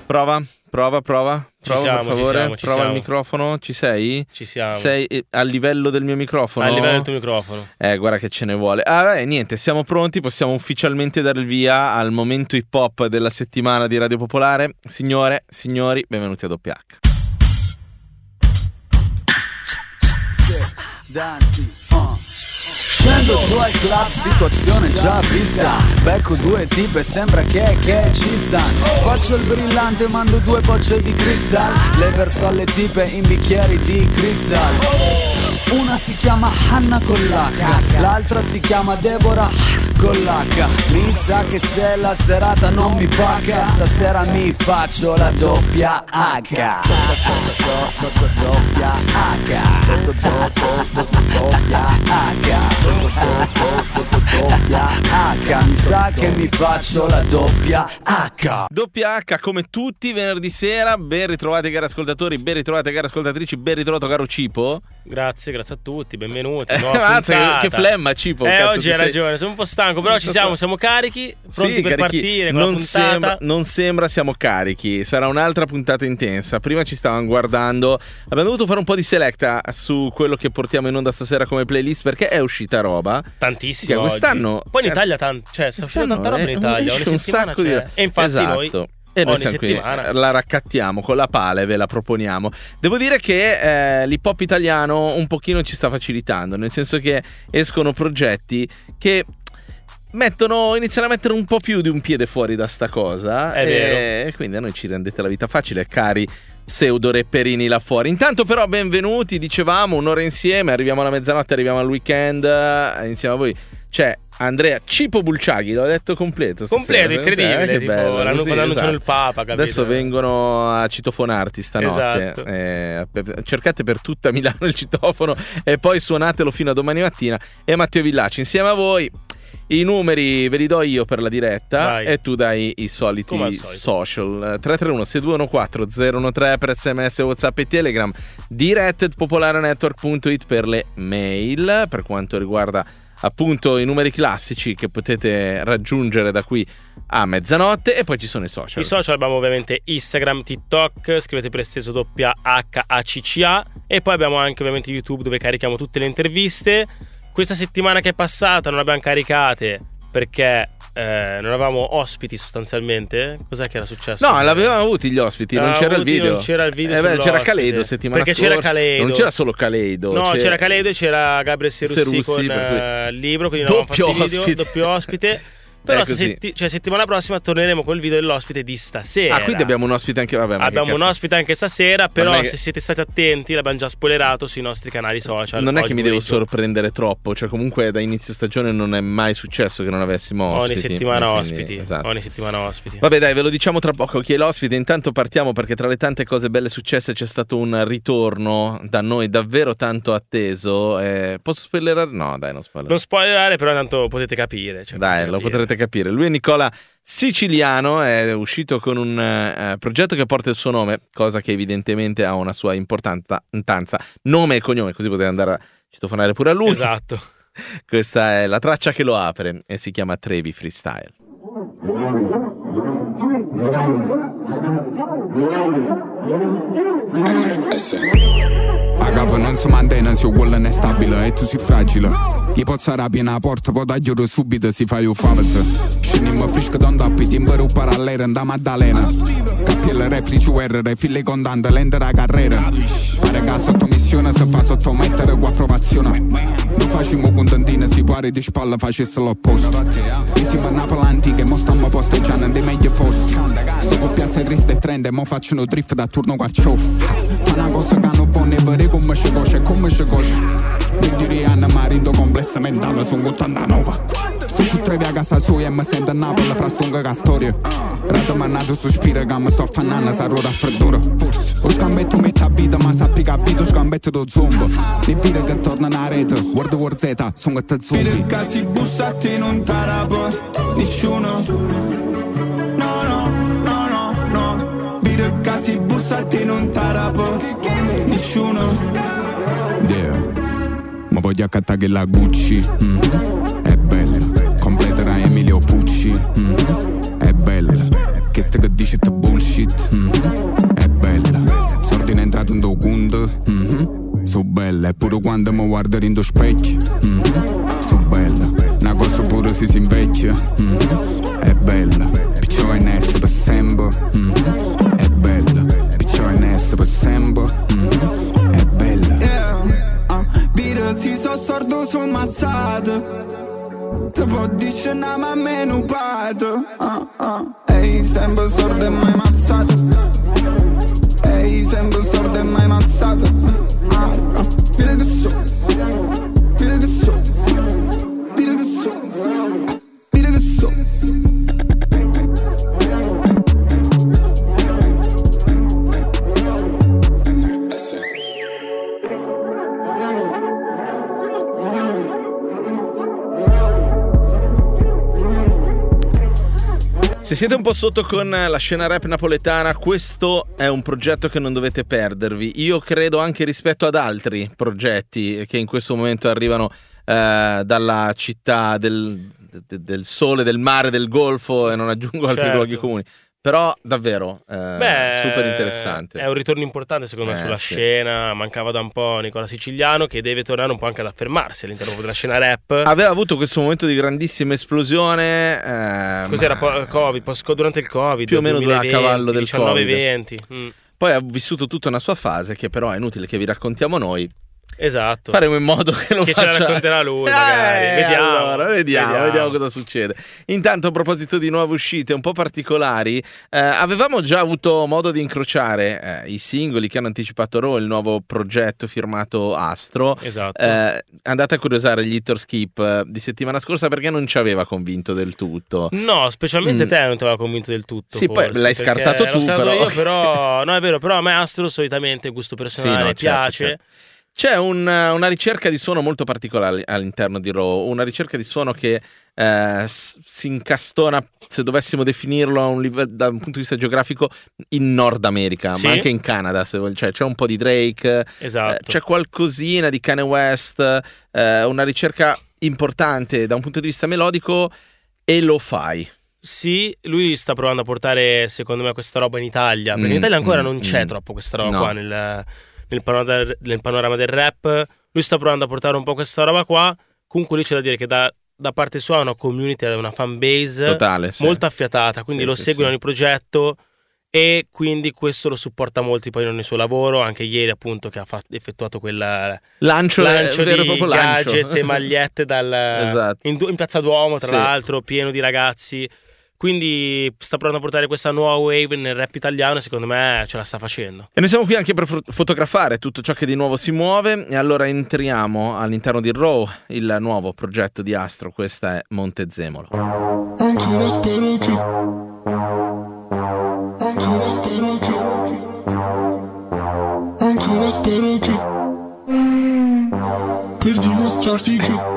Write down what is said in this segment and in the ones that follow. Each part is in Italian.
Prova, siamo, per favore. ci Prova siamo. il microfono, ci sei? Ci siamo. Sei a livello del mio microfono? A livello del tuo microfono. Guarda che ce ne vuole. Niente, siamo pronti, possiamo ufficialmente dare il via al momento hip hop della settimana di Radio Popolare. Signore, signori, benvenuti a Doppia H. Scendo giù al club, situazione già vista. Becco due tipe, sembra che ci stanno. Faccio il brillante, mando 2 bocce di cristal. Le verso alle tipe in bicchieri di cristal. Una si chiama Hanna con l'H, l'altra si chiama Deborah con l'H. Mi sa che se la serata non mi paga, stasera mi faccio la doppia H. Doppia H. Doppia H. Mi sa che mi faccio la doppia H. Doppia H come tutti i venerdì sera. Ben ritrovati cari ascoltatori, ben ritrovate cari ascoltatrici, ben ritrovato caro Cipo. Grazie a tutti, benvenuti. Che flemma Cipo. Oggi hai ragione, sono un po' stanco, però siamo carichi, pronti per partire con la puntata. Non sembra siamo carichi, sarà un'altra puntata intensa. Prima ci stavano guardando, abbiamo dovuto fare un po' di selecta su quello che portiamo in onda stasera come playlist, perché è uscita roba tantissimo quest'anno. Poi in Italia sta uscendo tanta roba in Italia, esce un sacco di... E infatti esatto. E noi siamo qui, la raccattiamo con la pala e ve la proponiamo. Devo dire che l'hip hop italiano un pochino ci sta facilitando, nel senso che escono progetti che iniziano a mettere un po' più di un piede fuori da sta cosa. È vero. E quindi a noi ci rendete la vita facile, cari pseudo rapperini là fuori. Intanto però benvenuti, dicevamo, un'ora insieme, arriviamo alla mezzanotte, arriviamo al weekend insieme a voi. C'è Andrea Cipo Bulciaghi, l'ho detto completo, incredibile, che tipo bello, l'hanno così, annunciato il Papa, capito? Adesso vengono a citofonarti stanotte. Esatto. Cercate per tutta Milano il citofono e poi suonatelo fino a domani mattina. E Matteo Villacci insieme a voi. I numeri ve li do io per la diretta. Vai. E tu dai i soliti social. 331 6214 013 per SMS, WhatsApp e Telegram. direct@popolarenetwork.it per le mail. Per quanto riguarda appunto i numeri classici che potete raggiungere da qui a mezzanotte. E poi ci sono i social. I social abbiamo ovviamente Instagram, TikTok, scrivete per esteso WHACCA. E poi abbiamo anche ovviamente YouTube, dove carichiamo tutte le interviste. Questa settimana che è passata non abbiamo caricate perché non avevamo ospiti sostanzialmente. Cos'è che era successo? No, l'avevamo avuti gli ospiti, non c'era il video. Non c'era il video c'era Caleido settimana perché scorsa. C'era Caleido. Non c'era solo Caleido. No, c'era Caleido e c'era Gabriele Serussi con il libro, quindi non avevamo fatto il video, doppio ospite. Però settimana prossima torneremo col video dell'ospite di stasera. Quindi abbiamo un ospite anche abbiamo un ospite anche stasera. Però se siete stati attenti l'abbiamo già spoilerato sui nostri canali social. Non è che mi devo sorprendere troppo. Cioè comunque da inizio stagione non è mai successo che non avessimo ospiti. Ogni settimana ospiti. Esatto. Ogni settimana ospiti. Vabbè dai, ve lo diciamo tra poco chi è l'ospite. Intanto partiamo perché tra le tante cose belle successe c'è stato un ritorno da noi davvero tanto atteso. Posso spoilerare? No dai, non spoilerare. Non spoilerare, però tanto potete capire. Dai, lo potrete capire. Lui è Nicola Siciliano, è uscito con un progetto che porta il suo nome, cosa che evidentemente ha una sua importanza, nome e cognome, così potete andare a citofonare pure a lui. Esatto. Questa è la traccia che lo apre e si chiama Trevi Freestyle. La capo non si mantiene se quella non è stabile e tu sei fragile. Gli posso rapire la porta, poi tagliare subito si fa io favazza. Scendiamo fresco da un tappi, timbero parallelo da Maddalena. Cappielle refrici UR, file contante, lenta la carriera. Pare che sotto missione si fa sottomettere con approvazione. Non facciamo contentine, si pare di spalla facesse l'opposto. Io siamo a Napoli antica e mo stiamo posteggiando dei meglio posti. Dopo piazza triste e trend, mo facciano drift da turno quarciof. Fa una cosa che non può ne vedere come si cosce e come si cosce. 20 anni marito complessamente mentale, sono 89. Sto più trevi a casa sua e mi sento a Napoli fra stonga che storia. Rata mannato sospira che mi sto affannando, sa ruota a freddura. Lo scambetto mette a vita, ma sappi che a vita lo scambetto do zombo. Le vite che tornano a rete, World War Z, sono che te zombie. Vide che si bussa a te non t'arabo, nessuno. No, no, no, no, no. Vide che si bussa a te non t'arabo, nessuno. Yeah. Ma voglio accattare la Gucci, è bella. Completerà Emilio Pucci, è bella. Che ste che dice te bullshit, bella, e pure quando mi guardo in lo specchio, so bella. Una cosa pure se si invecchia, è bella. Picciò in essa per sempre, è bella. Picciò in essa per sempre, è bella. Bire si so sordo, so ammazzato. Te può dire una ma meno pato. Ehi, sempre sordo e mai ammazzato. Ehi, sempre sordo e mai ammazzato. Pire che so, pire che so, pire che so, pire che so. Se siete un po' sotto con la scena rap napoletana, questo è un progetto che non dovete perdervi. Io credo anche rispetto ad altri progetti che in questo momento arrivano dalla città del sole, del mare, del golfo, e non aggiungo altri luoghi comuni. Però davvero super interessante. È un ritorno importante secondo me sulla scena. Mancava da un po' Nicola Siciliano, che deve tornare un po' anche ad affermarsi all'interno della scena rap. Aveva avuto questo momento di grandissima esplosione. Cos'era? Durante il Covid, più o meno 2020, a cavallo del 19-20. Poi ha vissuto tutta una sua fase che però è inutile che vi raccontiamo noi. Esatto. Faremo in modo che lo faccia. Ce la racconterà lui, magari. Vediamo cosa succede. Intanto, a proposito di nuove uscite un po' particolari, avevamo già avuto modo di incrociare i singoli che hanno anticipato Raw, il nuovo progetto firmato Astro. Esatto. Andate a curiosare gli Hit or Skip di settimana scorsa, perché non ci aveva convinto del tutto. No, specialmente te non ti aveva convinto del tutto. Sì, forse, poi l'hai scartato tu, però. Io, però. No, è vero, però a me Astro solitamente gusto personale piace. Certo. C'è una ricerca di suono molto particolare all'interno di Raw, una ricerca di suono che si incastona, se dovessimo definirlo da un punto di vista geografico, in Nord America, ma anche in Canada, cioè, c'è un po' di Drake, c'è qualcosina di Kanye West, una ricerca importante da un punto di vista melodico, e lo fai. Sì, lui sta provando a portare, secondo me, questa roba in Italia, perché in Italia ancora non c'è troppo questa roba qua nel panorama del rap. Lui sta provando a portare un po' questa roba qua. Comunque lì c'è da dire che da parte sua ha una community, una fan base totale, molto affiatata, quindi lo segue in ogni progetto, e quindi questo lo supporta molti poi nel suo lavoro. Anche ieri appunto che ha effettuato quel lancio di gadget e magliette in Piazza Duomo, tra l'altro, pieno di ragazzi. Quindi sta provando a portare questa nuova wave nel rap italiano, e secondo me ce la sta facendo. E noi siamo qui anche per fotografare tutto ciò che di nuovo si muove. E allora entriamo all'interno di Raw, il nuovo progetto di Astro. Questa è Montezemolo. Ancora spero che per dimostrarti che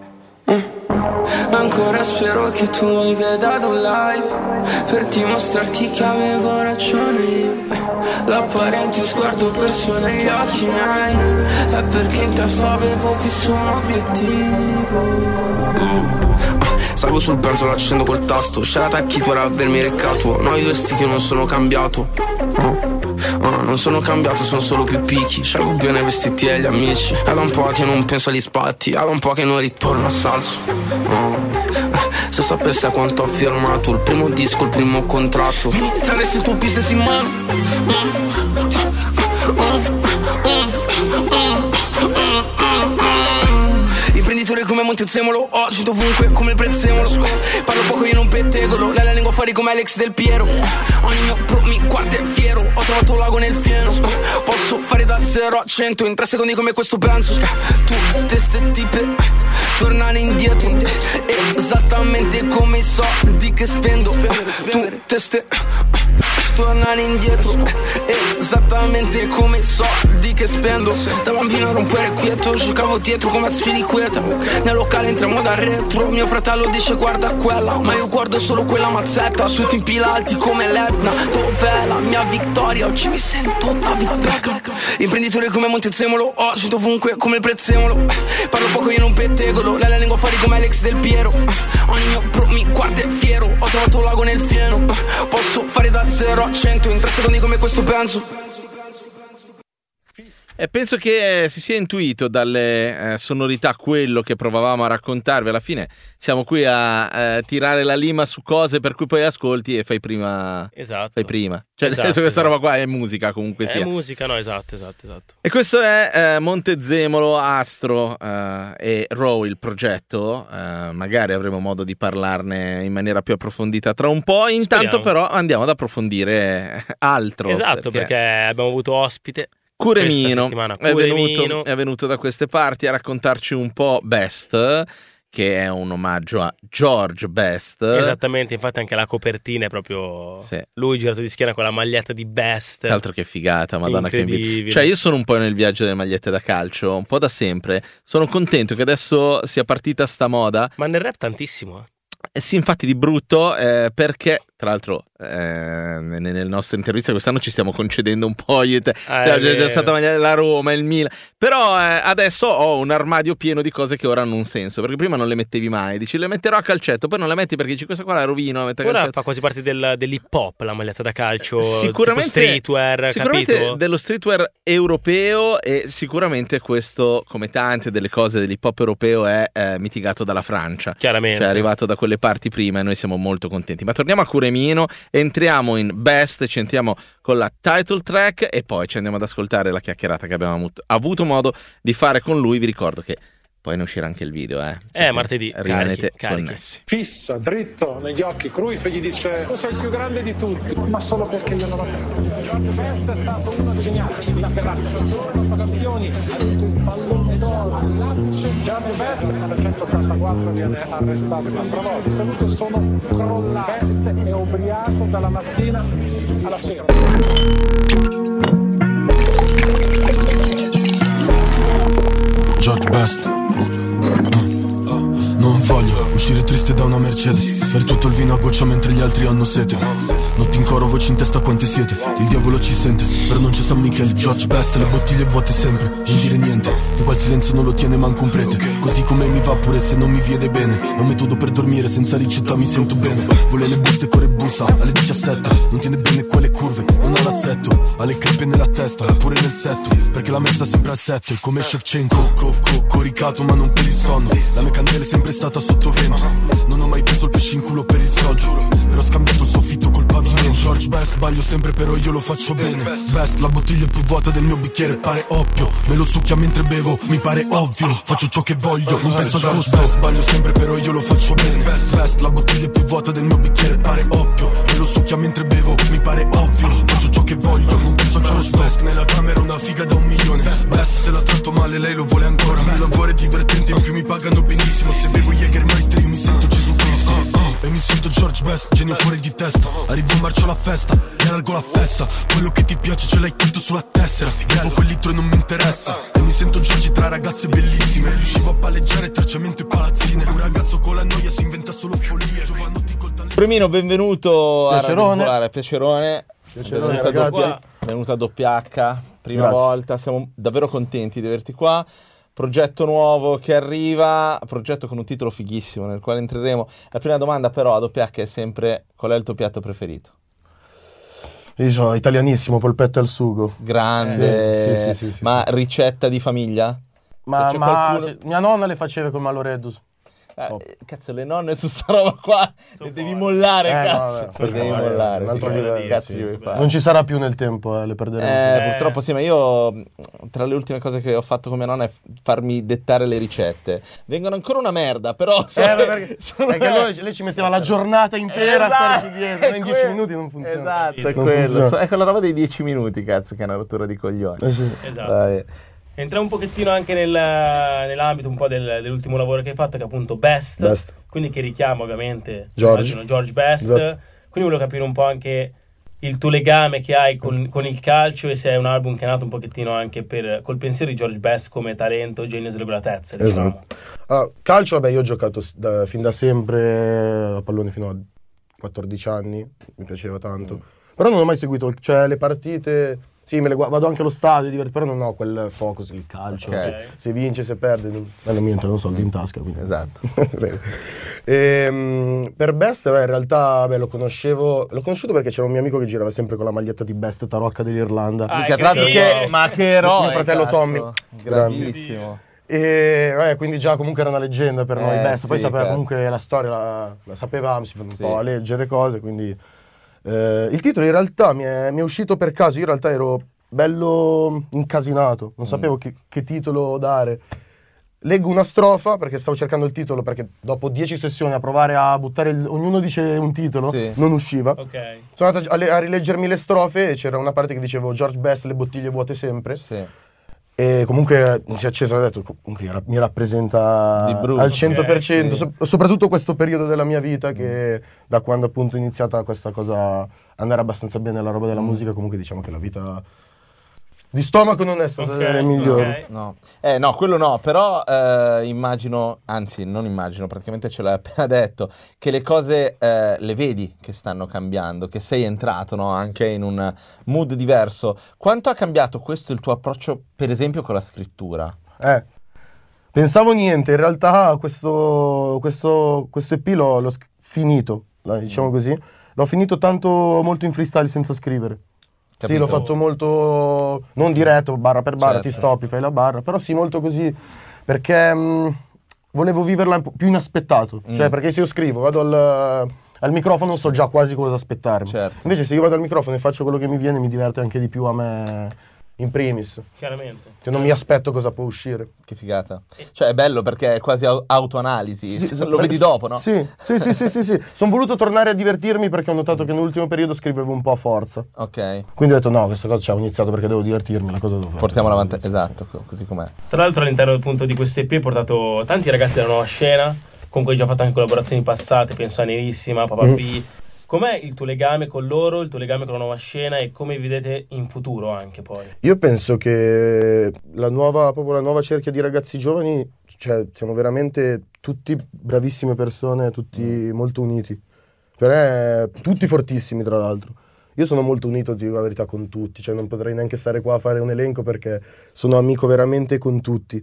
ancora spero che tu mi veda ad un live, per dimostrarti che avevo ragione io. L'apparente sguardo perso negli occhi miei è perché in testa avevo fisso un obiettivo. Salgo sul penso, l'accendo col tasto. Scelata a chi tu era a avermi recato. No, i vestiti non sono cambiato. Non sono cambiato, sono solo più picchi. Scelgo bene i vestiti e gli amici. È da un po' che non penso agli spatti, è da un po' che non ritorno a salso. Se sapessi quanto ho firmato il primo disco, il primo contratto, mi daresti il tuo business in mano. Imprenditore come Montezemolo, oggi dovunque come il prezzemolo. Parlo poco, io non pettegolo, lei la lingua fuori come Alex Del Piero. Ogni mio pro mi guarda e fiero, ho trovato un lago nel fieno. Posso fare da 0 a 100 in 3 secondi come questo penso. Tu, teste tipe, tornare indietro, esattamente come i soldi che spendo. Tu, teste, tornare indietro, esattamente come i soldi che spendo. Da bambino ero un po' irrequieto, giocavo dietro come a sfiliqueta. Nel locale entriamo da retro, mio fratello dice guarda quella, ma io guardo solo quella mazzetta. Tutti in pila alti come l'Etna, dov'è la mia vittoria? Oggi mi sento David Beckham. Imprenditore come Montezemolo, oggi dovunque come il prezzemolo. Parlo poco, io non pettegolo, lei la lingua fuori come Alex Del Piero. Ogni mio pro mi guarda e fiero, ho trovato un lago nel fieno. Posso fare da 0 a 100 in 3 secondi come questo penso. penso che si sia intuito dalle sonorità quello che provavamo a raccontarvi. Alla fine siamo qui a tirare la lima su cose per cui poi ascolti e fai prima. Esatto. Fai prima. Cioè, nel senso, questa roba qua è musica comunque sia. È musica, no, esatto. E questo è Montezemolo, Astro e Row, il progetto. Magari avremo modo di parlarne in maniera più approfondita tra un po'. Intanto però andiamo ad approfondire altro. Esatto, perché abbiamo avuto ospite Curemino è venuto da queste parti a raccontarci un po' Best, che è un omaggio a George Best. Esattamente, infatti anche la copertina è proprio lui girato di schiena con la maglietta di Best. Che altro che figata, madonna che cioè io sono un po' nel viaggio delle magliette da calcio, un po' da sempre. Sono contento che adesso sia partita sta moda. Ma nel rap tantissimo. Sì, infatti di brutto, perché tra l'altro nelle nostre interviste quest'anno ci stiamo concedendo un po', c'è stata la Roma, il Milan, però adesso ho un armadio pieno di cose che ora hanno un senso, perché prima non le mettevi mai, dici le metterò a calcetto, poi non le metti perché dici questa qua la rovino, la ora calcetto. Fa quasi parte dell'hip hop la maglietta da calcio, sicuramente tipo streetwear, sicuramente capito? Dello streetwear europeo, e sicuramente questo, come tante delle cose dell'hip hop europeo, è mitigato dalla Francia, chiaramente, cioè è arrivato da quelle parti prima e noi siamo molto contenti. Ma torniamo a Curemino, entriamo in Best, ci entriamo con la title track e poi ci andiamo ad ascoltare la chiacchierata che abbiamo avuto modo di fare con lui. Vi ricordo che poi ne uscirà anche il video, martedì, rimanete carichi. connessi. Fissa dritto negli occhi Cruyff e gli dice: tu sei il più grande di tutti, ma solo perché io non ho te. George Best è stato uno dei segnali laterali, campioni, ha vinto un pallone d'oro. George Best nel 1984 viene arrestato 4 volte. Saluto, sono crollato. Best è ubriaco dalla mattina alla sera. George Best. Non voglio uscire triste da una Mercedes, fare tutto il vino a goccia mentre gli altri hanno sete. Notti in coro, voci in testa, quante siete? Il diavolo ci sente, però non c'è San Michele. George Best, le bottiglie vuote sempre, non dire niente, che qua il silenzio non lo tiene manco un prete. Così come mi va pure se non mi viene bene. È un metodo per dormire, senza ricetta mi sento bene. Vuole le buste, corre bussa, alle 17. Non tiene bene quelle curve, non ha l'assetto. Ha le crepe nella testa, pure nel setto, perché l'ha messa sempre al 7. Come Shevchenko, coricato ma non per il sonno. La mia candela è sempre stata sotto vento. Non ho mai preso il pesce in culo per il sol, giuro, però ho scambiato il soffitto col pavimento. George Best, sbaglio sempre però io lo faccio bene. Best, la bottiglia più vuota del mio bicchiere, pare ovvio. Me lo succhia mentre bevo, mi pare ovvio. Faccio ciò che voglio, non penso al gusto. Sbaglio sempre però io lo faccio bene. Best, la bottiglia più vuota del mio bicchiere, pare ovvio. Me lo succhia mentre bevo, mi pare ovvio. Faccio ciò che voglio, non penso al gusto. Best, nella camera una figa da 1 milione. Best, se la tratto male lei lo vuole ancora. Il lavoro è divertente, in più mi pagano benissimo. Se bevo Jägermeister io mi sento Gesù Cristo. E mi sento George Best, genio fuori di testa. Arrivo in marcio alla festa, mi allargo la festa. Quello che ti piace ce l'hai scritto sulla tessera. Bevo quel litro e non mi interessa. E mi sento Giorgi tra ragazze bellissime. Riuscivo a palleggiare tracciamento e palazzine. Un ragazzo con la noia si inventa solo follie. Giovanotti col talento. Curemino, benvenuto a Radio Popolare. Piacerone ragazzi. Benvenuto a Doppia H, prima volta, siamo davvero contenti di averti qua. Progetto nuovo che arriva, progetto con un titolo fighissimo nel quale entreremo. La prima domanda però a Doppia H è sempre: qual è il tuo piatto preferito? Io sono italianissimo, polpette al sugo. Grande, sì. Ma ricetta di famiglia? Ma mia nonna le faceva con Maloredus. Cazzo, le nonne su sta roba qua le devi mollare, cazzo. Le devi mollare. Un altro livello, cazzo devi fare. Non ci sarà più nel tempo, le perderemo. Purtroppo sì, ma io tra le ultime cose che ho fatto con mia nonna è farmi dettare le ricette. Vengono ancora una merda, però perché lei ci metteva la giornata intera a starci dietro, in 10 minuti non funziona. Esatto, è quello. È quella roba dei 10 minuti, cazzo, che è una rottura di coglioni. Esatto. Dai. Entriamo un pochettino anche nell'ambito un po' dell'ultimo lavoro che hai fatto, che è appunto Best. Quindi che richiama ovviamente George Best. Esatto. Quindi volevo capire un po' anche il tuo legame che hai con il calcio, e se è un album che è nato un pochettino anche col pensiero di George Best come talento, genio e sregolatezza, diciamo. Esatto. Calcio, vabbè, io ho giocato fin da sempre a pallone fino a 14 anni, mi piaceva tanto. Però non ho mai seguito, cioè le partite Sì, vado anche allo stadio, però non ho quel focus, il calcio. Se vince, se perde, non mi entrano soldi in tasca. Quindi. Esatto. Per Best, in realtà l'ho conosciuto perché c'era un mio amico che girava sempre con la maglietta di Best Tarocca dell'Irlanda. Ma che eroe! Mio fratello Tommy. Grandissimo. E quindi già comunque era una leggenda per noi Best. Poi sapeva comunque la storia, la sapevamo, si fa un po' a leggere cose, quindi... il titolo in realtà mi è uscito per caso, io in realtà ero bello incasinato, non sapevo che titolo dare. Leggo una strofa perché stavo cercando il titolo, perché dopo 10 sessioni a provare a buttare ognuno dice un titolo, non usciva. Sono andato a rileggermi le strofe e c'era una parte che dicevo George Best, le bottiglie vuote sempre. E comunque mi si è acceso e ho detto comunque mi rappresenta al 100%, soprattutto questo periodo della mia vita, che da quando appunto è iniziata questa cosa andare abbastanza bene la roba della musica, comunque diciamo che la vita di stomaco non è stata delle migliori. No, quello no, però immagino, anzi non immagino, praticamente ce l'hai appena detto, che le cose le vedi che stanno cambiando, che sei entrato, no, anche in un mood diverso. Quanto ha cambiato questo il tuo approccio, per esempio, con la scrittura? Pensavo niente, in realtà questo EP l'ho finito, diciamo così, l'ho finito molto in freestyle senza scrivere. Capito. Sì, l'ho fatto molto, non diretto, barra per barra, ti stoppi, fai la barra, però sì, molto così, perché volevo viverla più inaspettato, cioè perché se io scrivo, vado al microfono, so già quasi cosa aspettarmi, invece se io vado al microfono e faccio quello che mi viene, mi diverte anche di più a me in primis. Chiaramente. Che non mi aspetto cosa può uscire. Che figata. Cioè è bello perché è quasi autoanalisi, lo vedi dopo, no? Sì. Sono voluto tornare a divertirmi perché ho notato che nell'ultimo periodo scrivevo un po' a forza. Quindi ho detto no, questa cosa ho iniziato perché devo divertirmi, la cosa devo fare. Portiamola avanti, esatto, così com'è. Tra l'altro all'interno appunto di questo EP hai portato tanti ragazzi della nuova scena, con cui hai già fatto anche collaborazioni passate, penso a Nerissima, Papa B. Com'è il tuo legame con loro, il tuo legame con la nuova scena e come vi vedete in futuro anche poi? Io penso che la nuova cerchia di ragazzi giovani, cioè siamo veramente tutti bravissime persone, tutti molto uniti. Tutti fortissimi tra l'altro. Io sono molto unito, ti dico la verità, con tutti, cioè non potrei neanche stare qua a fare un elenco perché sono amico veramente con tutti.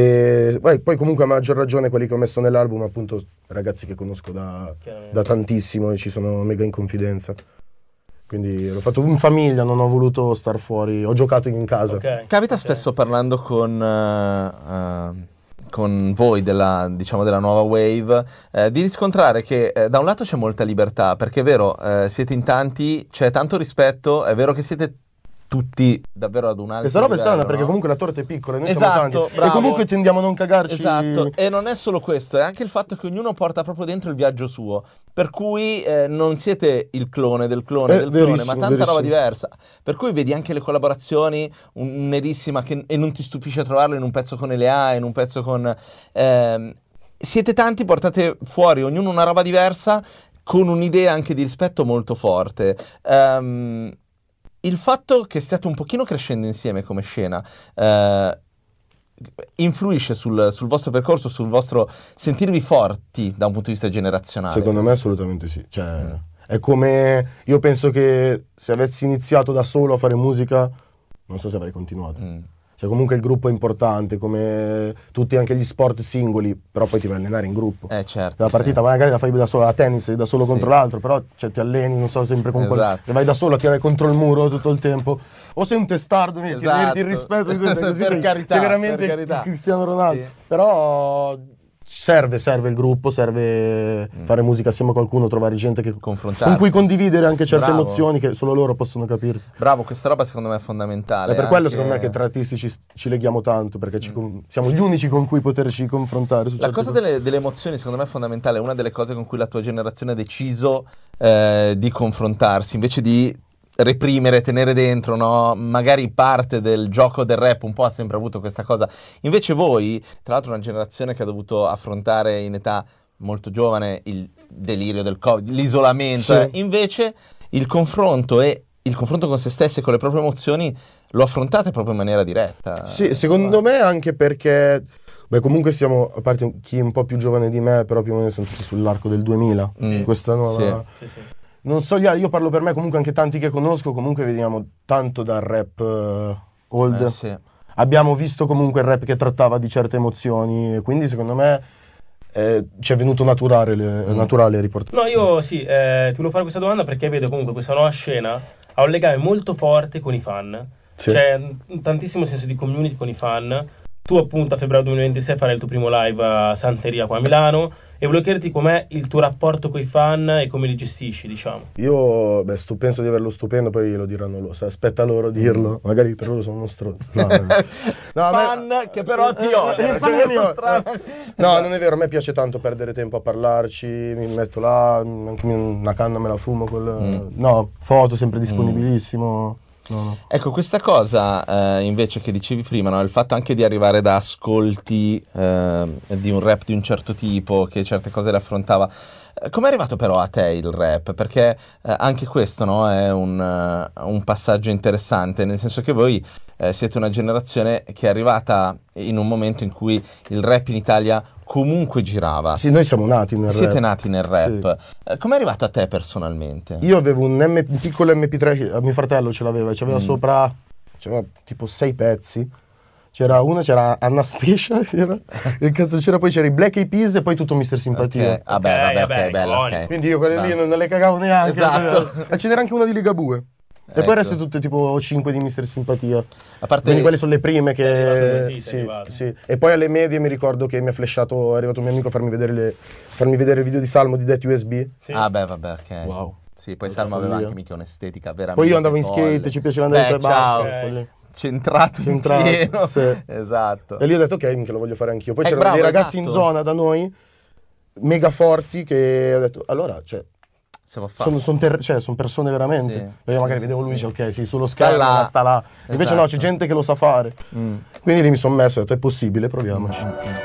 E poi comunque a maggior ragione quelli che ho messo nell'album, appunto ragazzi che conosco da tantissimo e ci sono mega in confidenza. Quindi l'ho fatto in famiglia, non ho voluto star fuori, ho giocato in casa. Capita spesso parlando con voi della nuova wave, di riscontrare che da un lato c'è molta libertà, perché è vero, siete in tanti, c'è tanto rispetto, è vero che siete tutti davvero ad un altro questa roba livello, è strana, perché comunque la torta è piccola e noi siamo tanti. Bravo. E comunque tendiamo a non cagarci. Esatto, e non è solo questo, è anche il fatto che ognuno porta proprio dentro il viaggio suo, per cui non siete il clone del clone, ma tanta roba diversa, per cui vedi anche le collaborazioni, un Nerissima e non ti stupisce trovarlo in un pezzo con Elea, in un pezzo con... siete tanti, portate fuori ognuno una roba diversa, con un'idea anche di rispetto molto forte. Il fatto che stiate un pochino crescendo insieme come scena influisce sul vostro percorso, sul vostro sentirvi forti da un punto di vista generazionale? Secondo me assolutamente sì. Cioè, è come... Io penso che se avessi iniziato da solo a fare musica, non so se avrei continuato. Cioè comunque il gruppo è importante, come tutti anche gli sport singoli, però poi ti vai a allenare in gruppo. Certo. La partita magari la fai da solo, a tennis sei da solo contro l'altro, però ti alleni, non so, sempre con quello. E vai da solo a tirare contro il muro tutto il tempo. O sei un testardo, ti meriti il rispetto di questo, così sei veramente il Cristiano Ronaldo. Però serve il gruppo, serve fare musica assieme a qualcuno, trovare gente con cui condividere anche certe emozioni che solo loro possono capire. Bravo, questa roba secondo me è fondamentale. È per quello secondo me che tra artisti ci leghiamo tanto, perché siamo gli unici con cui poterci confrontare. La cosa delle emozioni secondo me è fondamentale, è una delle cose con cui la tua generazione ha deciso di confrontarsi, invece di reprimere, tenere dentro, no? Magari parte del gioco del rap un po' ha sempre avuto questa cosa. Invece voi, tra l'altro una generazione che ha dovuto affrontare in età molto giovane il delirio del Covid, l'isolamento, invece il confronto con se stessi e con le proprie emozioni lo affrontate proprio in maniera diretta. Sì, secondo me anche perché comunque siamo, a parte chi è un po' più giovane di me, però più o meno siamo tutti sull'arco del 2000, questa nuova... Non so, io parlo per me, comunque anche tanti che conosco, comunque vediamo tanto dal rap old. Sì. Abbiamo visto comunque il rap che trattava di certe emozioni, quindi secondo me ci è venuto naturale riportare. No, io sì, ti volevo fare questa domanda perché vedo comunque questa nuova scena ha un legame molto forte con i fan. Sì. C'è un tantissimo senso di community con i fan. Tu appunto a febbraio 2026 farai il tuo primo live a Santeria qua a Milano e volevo chiederti com'è il tuo rapporto con i fan e come li gestisci, diciamo. Io penso di averlo stupendo, poi lo diranno loro, aspetta loro dirlo, magari per loro sono uno stronzo. No, fan che però ti odia. No, non è vero, a me piace tanto perdere tempo a parlarci, mi metto là, anche una canna me la fumo, no, foto sempre disponibilissimo. No. Ecco, questa cosa invece che dicevi prima, no? Il fatto anche di arrivare da ascolti di un rap di un certo tipo, che certe cose le affrontava. Com'è arrivato però a te il rap? Perché anche questo, no, è un passaggio interessante, nel senso che voi siete una generazione che è arrivata in un momento in cui il rap in Italia comunque girava. Sì, noi siamo nati nel rap. Siete nati nel rap. Sì. Com'è arrivato a te personalmente? Io avevo un piccolo MP3, mio fratello ce l'aveva, c'aveva sopra, c'aveva tipo 6 pezzi. C'era Anastasia, c'era i Black Eyed Peas e poi tutto Mr. Simpatia. Ok, bello, ok. Quindi io quelle lì non le cagavo neanche. Esatto. E ce n'era anche una di Ligabue. E poi il resto tutte tipo 5 di Mr. Simpatia. A parte quindi quelle sono le prime che... Sì. E poi alle medie mi ricordo che mi ha flashato, è arrivato un mio amico a farmi vedere il video di Salmo di Det USB. Sì. Ok. Wow. Sì, poi Salmo aveva anche mica un'estetica veramente. Poi io andavo in skate, ci piaceva andare e basta. Centrato in pieno. Sì. Esatto. E lì ho detto ok, minchia, lo voglio fare anch'io. Poi c'erano dei ragazzi in zona da noi, mega forti, che ho detto allora, sono persone veramente. Sì, perché magari vedevo lui, dice ok, sì, sullo schermo sta là. Invece esatto. no, c'è gente che lo sa fare. Quindi lì mi sono messo e ho detto è possibile, proviamoci.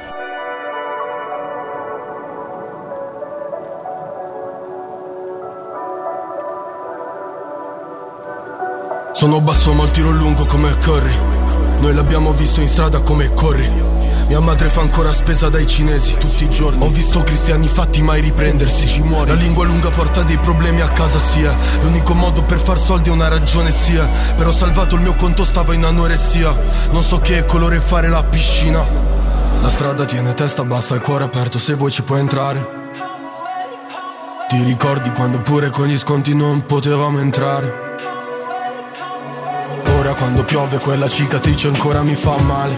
Sono basso ma il tiro lungo come Curry. Noi l'abbiamo visto in strada come corri. Mia madre fa ancora spesa dai cinesi tutti i giorni. Ho visto cristiani fatti mai riprendersi. Ci muore. La lingua lunga porta dei problemi a casa sia. L'unico modo per far soldi è una ragione sia. Però salvato il mio conto stava in anoressia. Non so che colore fare la piscina. La strada tiene testa bassa e cuore aperto. Se vuoi ci puoi entrare. Ti ricordi quando pure con gli sconti non potevamo entrare? Ora quando piove quella cicatrice ancora mi fa male.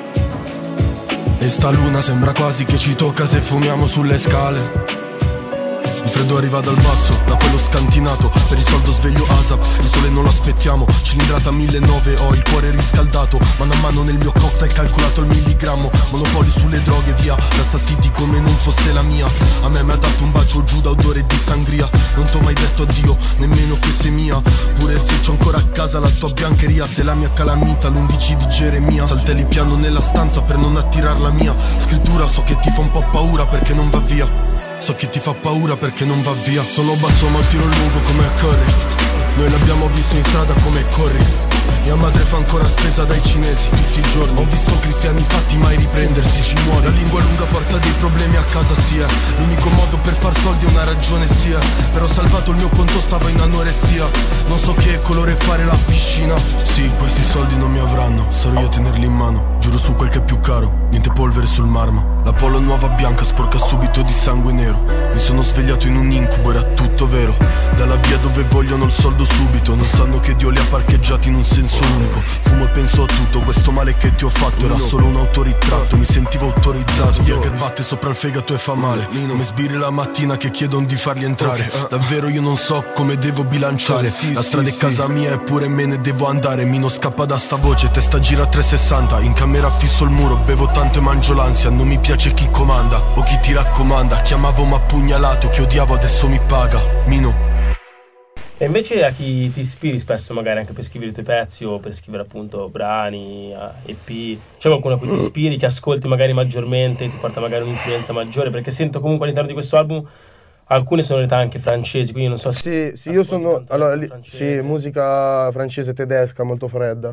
E sta luna sembra quasi che ci tocca se fumiamo sulle scale. Il freddo arriva dal basso, da quello scantinato. Per il soldo sveglio ASAP, il sole non lo aspettiamo. Cilindrata 1009, ho il cuore riscaldato. Mano a mano nel mio cocktail calcolato il milligrammo. Monopoli sulle droghe via, da sta city come non fosse la mia. A me mi ha dato un bacio giù da odore di sangria. Non t'ho mai detto addio, nemmeno che sei mia. Pure se c'ho ancora a casa la tua biancheria. Se la mia calamita, l'11 di Geremia. Saltelli piano nella stanza per non attirar la mia. Scrittura so che ti fa un po' paura perché non va via. So che ti fa paura perché non va via. Sono basso ma il tiro lungo come Curry. Noi l'abbiamo visto in strada come corri. Mia madre fa ancora spesa dai cinesi tutti i giorni. Ho visto cristiani fatti mai riprendersi. Ci muore. La lingua lunga porta dei problemi a casa sia. L'unico modo per far soldi è una ragione sia. Però salvato il mio conto stavo in anoressia. Non so che colore fare la piscina. Sì, questi soldi non mi avranno. Sarò io a tenerli in mano. Giuro su quel che è più caro. Niente polvere sul marmo. La polo nuova bianca sporca subito di sangue nero. Mi sono svegliato in un incubo, era tutto vero. Dalla via dove vogliono il soldo subito. Non sanno che Dio li ha parcheggiati in un senso unico. Fumo e penso a tutto, questo male che ti ho fatto era solo un autoritratto. Mi sentivo autorizzato. Via che batte sopra il fegato e fa male. Come sbirri la mattina che chiedono di farli entrare. Davvero io non so come devo bilanciare. La strada è casa mia eppure me ne devo andare. Mino scappa da sta voce, testa gira 360. In camera fisso il muro, bevo tanto e mangio l'ansia. Non mi piace chi comanda o chi ti raccomanda. Chiamavo ma pugnalato, chi odiavo adesso mi paga. Mino. E invece a chi ti ispiri spesso magari anche per scrivere i tuoi pezzi o per scrivere appunto brani, EP? C'è qualcuno a cui ti ispiri, che ascolti magari maggiormente, ti porta magari un'influenza maggiore? Perché sento comunque all'interno di questo album alcune sonorità anche francesi, quindi non so se... Sì, io sono... Allora, sì, musica francese, tedesca, molto fredda.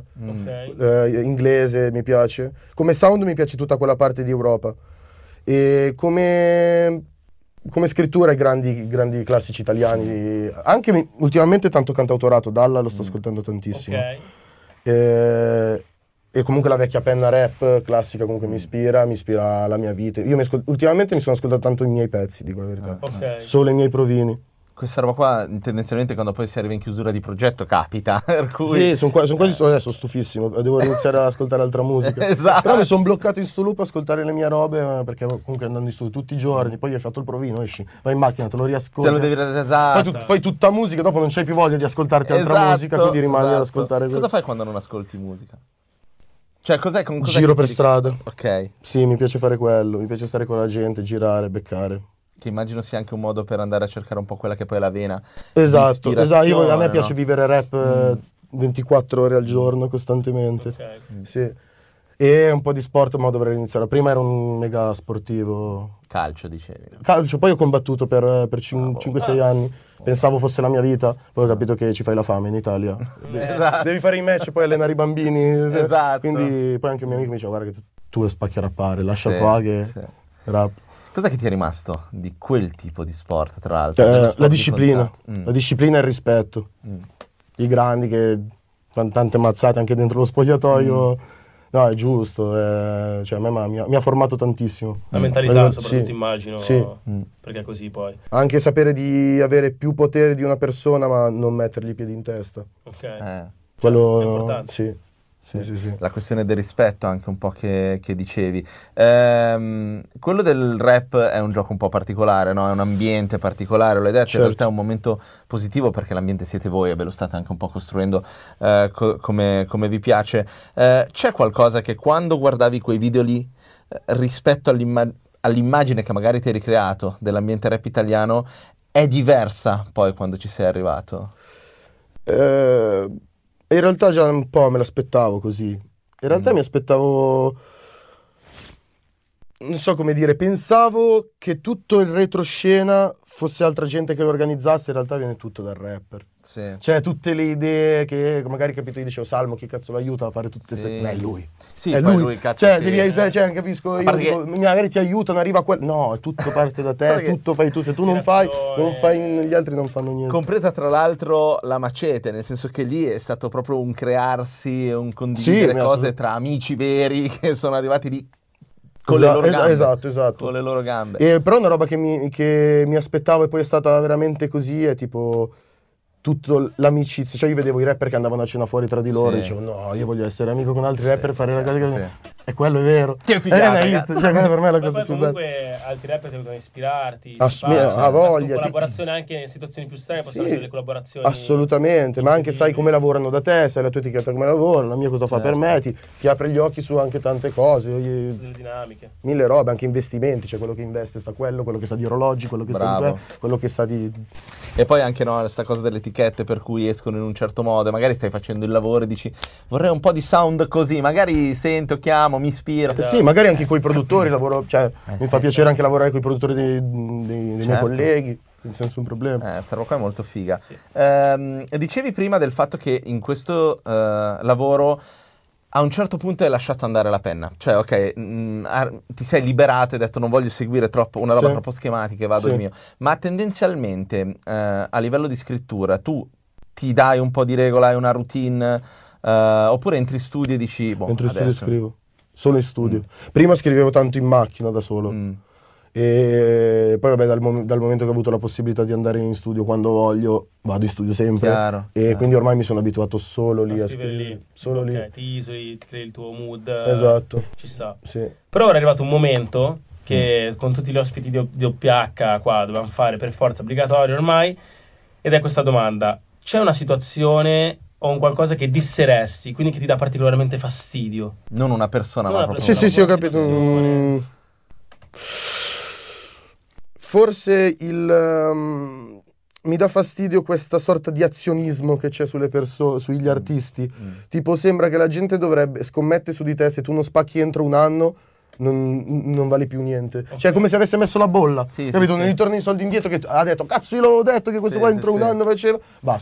Inglese mi piace. Come sound mi piace tutta quella parte di Europa. E come come scrittura i grandi classici italiani, anche ultimamente tanto cantautorato, Dalla lo sto ascoltando tantissimo. E comunque la vecchia penna rap classica comunque mi ispira la mia vita. Io ultimamente mi sono ascoltato tanto i miei pezzi, dico la verità. Solo i miei provini. Questa roba qua tendenzialmente quando poi si arriva in chiusura di progetto capita, per cui... Sì, sono quasi adesso stufissimo, devo iniziare ad ascoltare altra musica. Esatto. Però mi sono bloccato in sto loop a ascoltare le mie robe, perché comunque andando in studio tutti i giorni, poi hai fatto il provino, esci, vai in macchina, te lo riascolti. Te lo devi... Esatto. Poi tutta musica, dopo non c'hai più voglia di ascoltarti altra musica, quindi rimani ad ascoltare. Cosa fai quando non ascolti musica? Cioè, cos'è Giro per strada. Ok. Sì, mi piace fare quello, mi piace stare con la gente, girare, beccare. Che immagino sia anche un modo per andare a cercare un po' quella che poi è la vena. Esatto. A me piace vivere rap 24 ore al giorno, costantemente. Sì. E un po' di sport, ma dovrei iniziare. Prima ero un mega sportivo. Calcio, dicevi. Calcio, poi ho combattuto per 5-6 anni. Pensavo fosse la mia vita, poi ho capito che ci fai la fame in Italia. Devi fare i match, poi allenare i bambini. Esatto. Quindi poi anche un mio amico mi diceva, guarda che tu spacchi a rappare, lascia qua che rap. Cos'è che ti è rimasto di quel tipo di sport, tra l'altro? La disciplina. La disciplina e il rispetto. I grandi che fanno tante mazzate anche dentro lo spogliatoio. No, è giusto, cioè a me mi ha formato tantissimo. La mentalità soprattutto, immagino, perché è così poi. Anche sapere di avere più potere di una persona ma non mettergli i piedi in testa. Quello è importante. Sì. La questione del rispetto anche un po' che dicevi. Quello del rap è un gioco un po' particolare, no? È un ambiente particolare, l'hai detto, in realtà è un momento positivo perché l'ambiente siete voi e ve lo state anche un po' costruendo come vi piace. C'è qualcosa che quando guardavi quei video lì, rispetto all'immagine che magari ti hai ricreato dell'ambiente rap italiano, è diversa poi quando ci sei arrivato? In realtà già un po' me l'aspettavo così. In realtà mi aspettavo, non so come dire, pensavo che tutto il retroscena fosse altra gente che lo organizzasse, in realtà viene tutto dal rapper. Sì. Cioè tutte le idee che magari, capito, io dicevo Salmo chi cazzo lo aiuta a fare tutte queste... È lui. Sì, è lui cazzo. Cioè devi aiutare, cioè capisco, io dico, magari ti aiutano, arriva a quello... No, tutto parte da te, tutto fai tu, se tu non fai, gli altri non fanno niente. Compresa tra l'altro la Macete, nel senso che lì è stato proprio un crearsi, un condividere cose tra amici veri che sono arrivati lì con le loro gambe. Esatto. Con le loro gambe. Però una roba che mi aspettavo e poi è stata veramente così, è tipo tutta l'amicizia. Cioè io vedevo i rapper che andavano a cena fuori tra di loro e dicevo no, io voglio essere amico con altri rapper e fare ragazzi così. E quello è vero. Che figata, cioè quella per me è la cosa più bella. Comunque altri rapper devono ispirarti. Ha voglia. Collaborazione anche in situazioni più strane possono essere le collaborazioni. Assolutamente, ma anche sai come lavorano da te, sai la tua etichetta come lavora, la mia cosa fa per me, ti apre gli occhi su anche tante cose. Le dinamiche. Mille robe, anche investimenti, cioè quello che investe sa quello che sa di orologi, quello che sa di quello che sa di... E poi anche questa cosa delle etichette per cui escono in un certo modo, magari stai facendo il lavoro e dici vorrei un po' di sound così, magari sento, chiamo, mi ispiro. Sì, magari anche con i produttori lavoro, cioè mi fa piacere anche lavorare con i produttori dei miei colleghi, senza un problema. Sta roba qua è molto figa. Sì. Dicevi prima del fatto che in questo lavoro a un certo punto hai lasciato andare la penna, cioè ok, ti sei liberato e hai detto non voglio seguire troppo una roba troppo schematica e vado il mio, ma tendenzialmente a livello di scrittura tu ti dai un po' di regola, hai una routine, oppure entri in studio e dici entro in studio e scrivo, solo in studio. Prima scrivevo tanto in macchina da solo. E poi vabbè dal momento che ho avuto la possibilità di andare in studio quando voglio, vado in studio sempre. Quindi ormai mi sono abituato solo lì a scrivere lì. Solo lì. Ti isoli, crei il tuo mood. Esatto. Ci sta. Sì. Però ora è arrivato un momento che con tutti gli ospiti di OPH qua dobbiamo fare per forza obbligatorio ormai, ed è questa domanda: c'è una situazione o un qualcosa che disseresti, quindi che ti dà particolarmente fastidio? Non una persona, ma proprio sì, ho capito. Forse mi dà fastidio questa sorta di azionismo che c'è sulle persone, sugli artisti. Tipo sembra che la gente dovrebbe scommettere su di te, se tu non spacchi entro un anno non vale più niente. Cioè come se avesse messo la bolla, capito? Non ritorni i soldi indietro che ha detto cazzo io l'avevo detto che questo qua entro un anno faceva. Basta.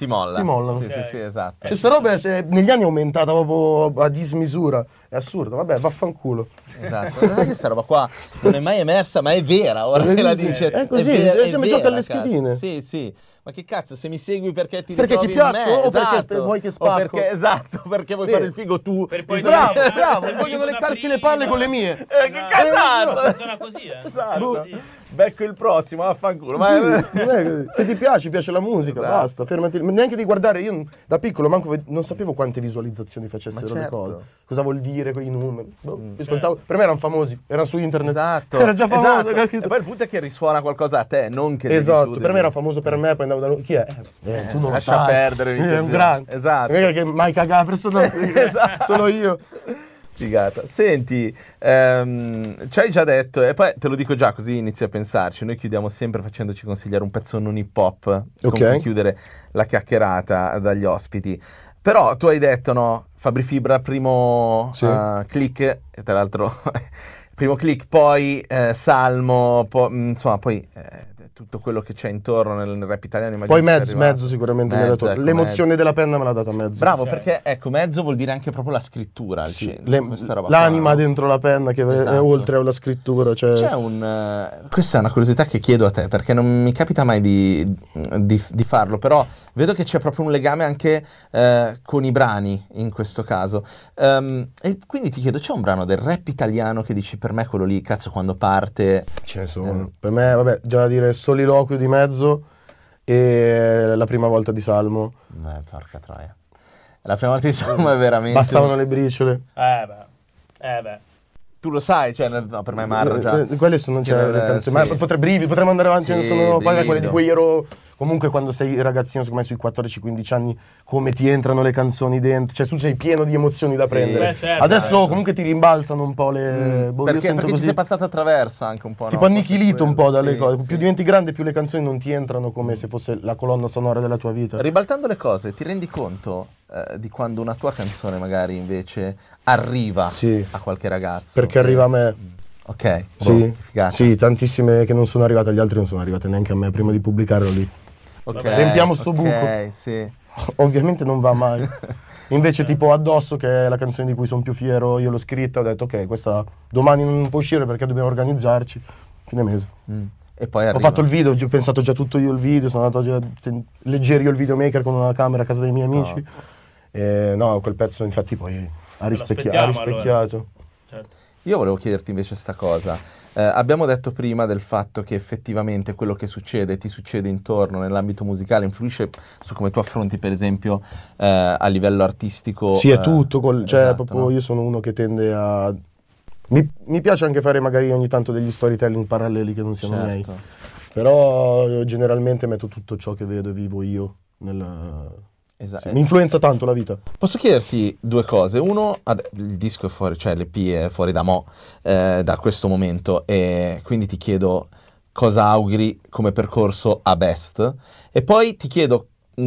Ti mollano. Sì, Okay. sì, esatto. Cioè, questa roba negli anni è aumentata proprio a dismisura. È assurdo, vabbè, vaffanculo. Esatto. Non è che questa roba qua non è mai emersa, ma è vera. Ora che la dice. È così, siamo giochi alle schedine. Sì. Ma che cazzo, se mi segui perché ti Perché ti ritrovi in piaccio me, o esatto. perché vuoi che spacco? Perché vuoi fare il figo tu. Bravo, vogliono leccarsi le palle con le mie. Che cazzo! Funziona così, Esatto. Becco il prossimo, vaffanculo. Ma Non è così. Se ti piace la musica, Esatto. basta, fermati. Neanche di guardare, io da piccolo manco non sapevo quante visualizzazioni facessero le cose. Cosa vuol dire quei numeri? Ascoltavo. Per me erano famosi, erano su internet. Esatto. Era già famoso, esatto. capito? E poi il punto è che risuona qualcosa a te, non che Esatto, per me era famoso per me, poi andavo da lui. Chi è? Tu non lo lascia sai. perdere, È un grande. Esatto. Non è che mai cagà la persona, Esatto. sono io. Figata. Senti, ci hai già detto, e poi te lo dico già così inizi a pensarci, noi chiudiamo sempre facendoci consigliare un pezzo non hip hop con cui chiudere la chiacchierata dagli ospiti. Però tu hai detto, no, Fabri Fibra, primo click, e tra l'altro primo click, poi Salmo, insomma poi tutto quello che c'è intorno nel rap italiano. Poi mezzo sicuramente mi ha dato. L'emozione della penna me l'ha data mezzo. Bravo, perché ecco, mezzo vuol dire anche proprio la scrittura al centro. Questa roba l'anima qua, no? dentro la penna che è oltre alla scrittura. Cioè... Questa è una curiosità che chiedo a te, perché non mi capita mai di farlo, però vedo che c'è proprio un legame anche con i brani in questo caso. E quindi ti chiedo, c'è un brano del rap italiano che dici per me quello lì, cazzo, quando parte... Ce ne sono. Per me, vabbè, già da dire Soliloquio di Mezzo e La prima volta di Salmo. Porca troia. La prima volta di Salmo è veramente... Bastavano le briciole. Beh. Tu lo sai, cioè, no, per me Marra già... Quelle sono, le canzoni. Ma potremmo andare avanti, ce ne sono poi quelle di cui ero... Comunque quando sei ragazzino, secondo me sui 14-15 anni, come ti entrano le canzoni dentro, cioè tu sei pieno di emozioni da prendere. Certo, adesso comunque ti rimbalzano un po' le... perché ti sei passato attraverso anche un po', tipo annichilito un po' dalle cose. Più diventi grande, più le canzoni non ti entrano come se fosse la colonna sonora della tua vita. Ribaltando le cose, ti rendi conto di quando una tua canzone magari invece arriva a qualche ragazzo? Perché arriva a me. Ok, sì, tantissime che non sono arrivate agli altri, non sono arrivate neanche a me prima di pubblicarlo lì. Riempiamo sto buco. Sì. Ovviamente non va mai. Invece tipo Addosso, che è la canzone di cui sono più fiero, io l'ho scritta, ho detto ok, questa domani non può uscire perché dobbiamo organizzarci, fine mese. E poi arriva. Ho fatto il video, ho pensato già tutto io il video, sono andato a leggere io il videomaker con una camera a casa dei miei amici. No, quel pezzo infatti poi ha rispecchiato. Allora. Certo. Io volevo chiederti invece sta cosa. Abbiamo detto prima del fatto che effettivamente quello che succede, ti succede intorno nell'ambito musicale, influisce su come tu affronti per esempio a livello artistico. Sì, è tutto, esatto, proprio no? Io sono uno che tende a... Mi piace anche fare magari ogni tanto degli storytelling paralleli che non siano miei. Però generalmente metto tutto ciò che vedo e vivo io Esatto. Sì, mi influenza tanto la vita. Posso chiederti due cose? Uno, il disco è fuori, cioè l'EP è fuori da da questo momento, e quindi ti chiedo cosa auguri come percorso a Best, e poi ti chiedo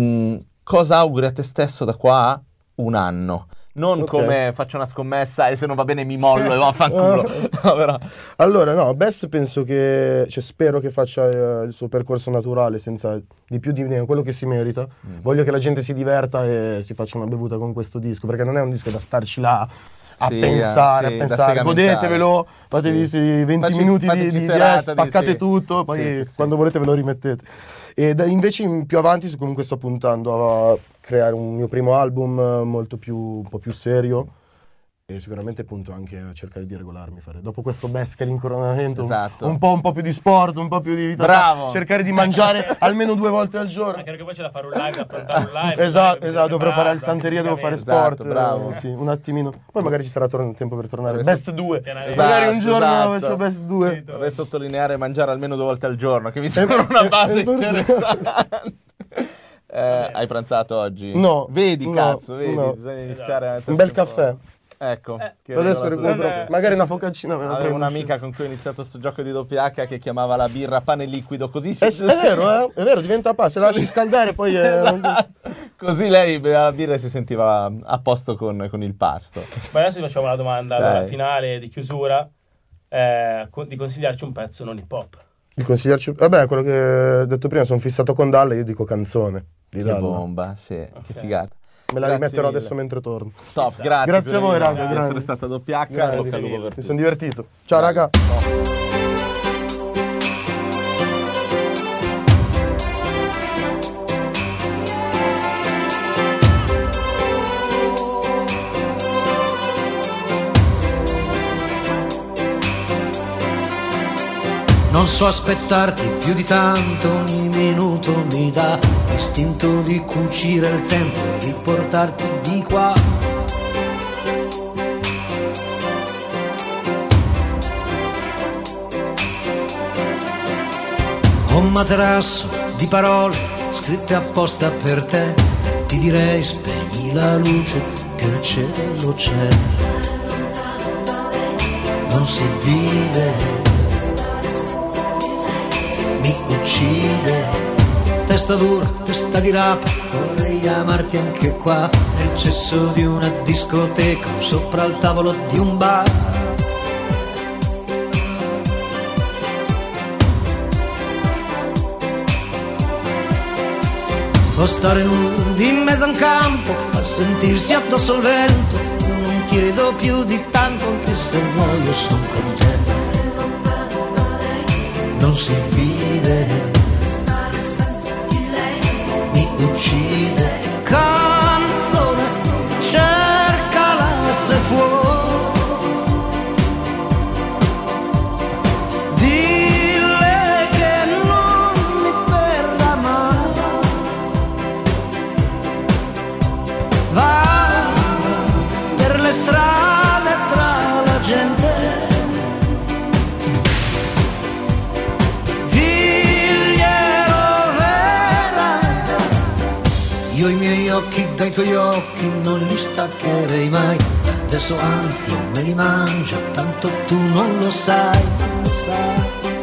cosa auguri a te stesso da qua a un anno. Non come faccio una scommessa e se non va bene mi mollo e vaffanculo. No, però. Allora, no, Best penso che, spero che faccia il suo percorso naturale, senza di più di meno, quello che si merita. Voglio che la gente si diverta e si faccia una bevuta con questo disco, perché non è un disco da starci là a pensare, godetevelo, fatevi 20 minuti di jazz, spaccate tutto, poi quando volete ve lo rimettete. E invece più avanti comunque sto puntando a creare un mio primo album un po' più serio, e sicuramente punto anche a cercare di regolarmi, dopo questo best che è l'incoronamento, un po' più di sport, un po' più di vita. Bravo. Cercare di mangiare almeno 2 volte al giorno. Anche perché poi c'è da fare un live, affrontare un live. Esatto, devo preparare il santeria, devo fare sport. Bravo. Sì, un attimino. Poi magari ci sarà tempo per tornare. Best 2. Magari un giorno faccio best 2. Vorrei sottolineare mangiare almeno 2 volte al giorno, che mi sembra una base interessante. Hai pranzato oggi? No. Vedi, bisogna iniziare a un bel caffè. Ecco, adesso recupero. Magari una focaccina. Avevo un'amica con cui ho iniziato sto gioco di doppia H che chiamava la birra pane liquido, così è vero, diventa se la lasci scaldare poi così lei beveva la birra e si sentiva a posto con il pasto. Ma adesso ti facciamo una domanda finale di chiusura, di consigliarci un pezzo non hip hop. Di consigliarci... Vabbè, quello che ho detto prima, sono fissato con Dalla, io dico Canzone. Che bomba, sì, okay. Che figata. Me la rimetterò adesso mentre torno. Top, grazie. Grazie a voi, raga. Di essere stato a WH. Mi sono divertito. Ciao, raga. Non so aspettarti più di tanto, ogni minuto mi dà l'istinto di cucire il tempo e riportarti di qua. Ho un materasso di parole scritte apposta per te, ti direi spegni la luce che il cielo c'è. Non si vive, mi uccide, testa dura, testa di rapa, vorrei amarti anche qua, nel cesso di una discoteca o sopra il tavolo di un bar. O stare nudi in mezzo a un campo, a sentirsi addosso al vento, non chiedo più di tanto, anche se muoio son contento. Non si vide, mi uccide, canzone, cercala se può, dille che non mi perda mai, va per le strade tra la gente. Io i miei occhi dai tuoi occhi non li staccherei mai, adesso anzi me li mangio, tanto tu non lo sai, non lo sai.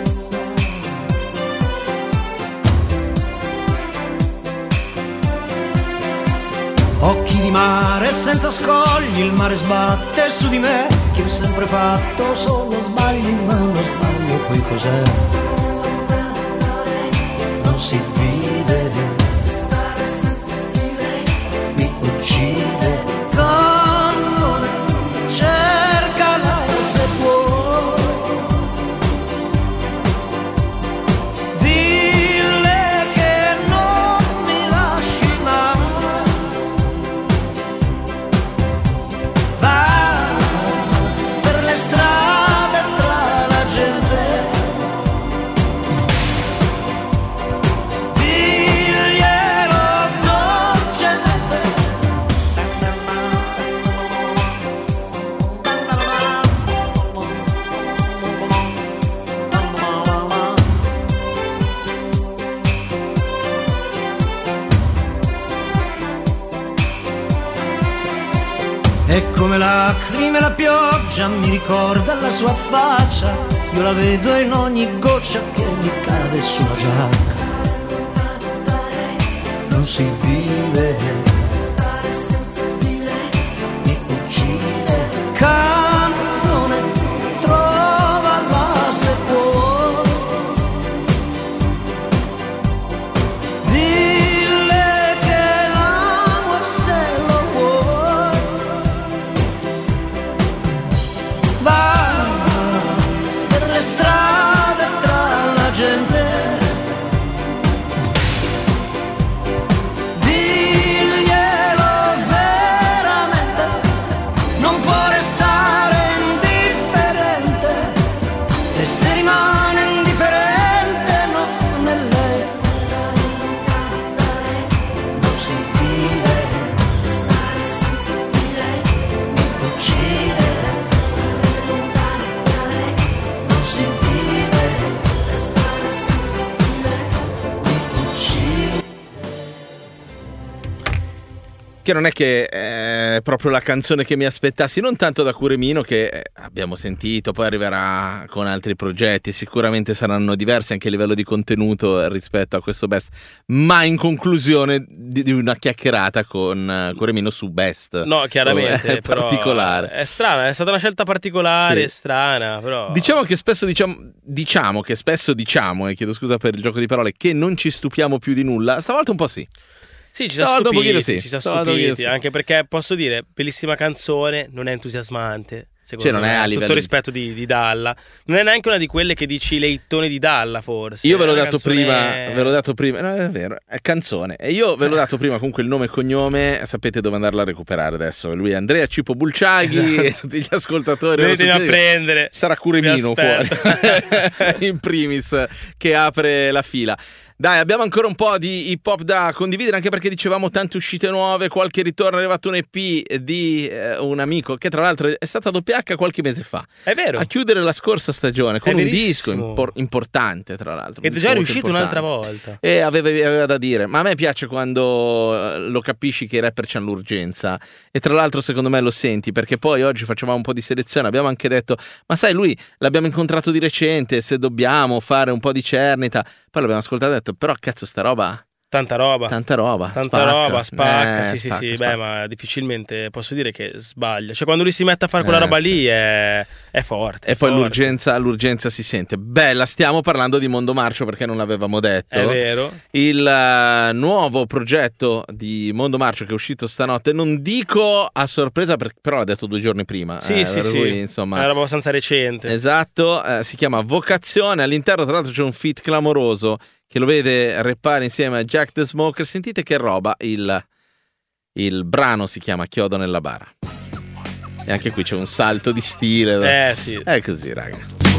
Occhi di mare senza scogli, il mare sbatte su di me, che ho sempre fatto solo sbagli, ma lo sbaglio poi cos'è? Non si vede, canzone, cercala se può, dille che non mi lasci mai, va per le strade tra la gente, diglielo dolcemente. E come lacrime la pioggia mi ricorda la sua faccia, io la vedo in ogni goccia che mi cade sulla giacca. Non si vive, mi uccide, canzone, trovala se può, dille che l'amo e se lo vuoi, va per le strade tra la gente, diglielo veramente, non può restare indifferente, e se rimane indifferente non è lei, non si vive, mi uccide, non si vive, mi uccide. Che non è che è proprio la canzone che mi aspettassi, non tanto da Curemino, che abbiamo sentito, poi arriverà con altri progetti, sicuramente saranno diversi anche a livello di contenuto rispetto a questo Best, ma in conclusione di una chiacchierata con Curemino su Best. No, chiaramente, è particolare. È strana, è stata una scelta particolare, strana, però... Diciamo che spesso diciamo, e chiedo scusa per il gioco di parole, che non ci stupiamo più di nulla. Stavolta un po' sì. Sì, ci siamo stupiti, anche perché posso dire, bellissima canzone, non è entusiasmante. Secondo non è a livello tutto rispetto di Dalla, non è neanche una di quelle che dici le ittone di Dalla, forse. Io ve l'ho dato prima, no, è vero, è canzone. E io ve l'ho dato prima comunque il nome e cognome, sapete dove andarla a recuperare adesso. Lui è Andrea Cipo Bulciaghi, e tutti gli ascoltatori. Venitemi a prendere. Sarà Curemino fuori, in primis, che apre la fila. Dai, abbiamo ancora un po' di hip hop da condividere, anche perché dicevamo tante uscite nuove, qualche ritorno, è arrivato un EP di un amico che tra l'altro è stata H qualche mese fa. È vero. A chiudere la scorsa stagione con un disco importante, tra l'altro. Ed è già riuscito un'altra volta. E aveva da dire, ma a me piace quando lo capisci che i rapper c'hanno l'urgenza, e tra l'altro secondo me lo senti, perché poi oggi facevamo un po' di selezione, abbiamo anche detto, ma sai, lui l'abbiamo incontrato di recente, se dobbiamo fare un po' di cernita, poi l'abbiamo ascoltato e detto, però cazzo sta roba, tanta roba, spacca. Spacca. Beh, ma difficilmente posso dire che sbaglia, cioè quando lui si mette a fare quella roba lì è forte, e poi l'urgenza si sente. Bella, stiamo parlando di Mondo Marcio, perché non l'avevamo detto, è vero, il nuovo progetto di Mondo Marcio che è uscito stanotte, non dico a sorpresa però l'ha detto 2 giorni prima, sì, cui, insomma, è abbastanza recente, esatto. Si chiama Vocazione, all'interno tra l'altro c'è un feat clamoroso che lo vede rappare insieme a Jack the Smoker. Sentite che roba, il brano si chiama Chiodo nella bara, e anche qui c'è un salto di stile, sì. È così, raga.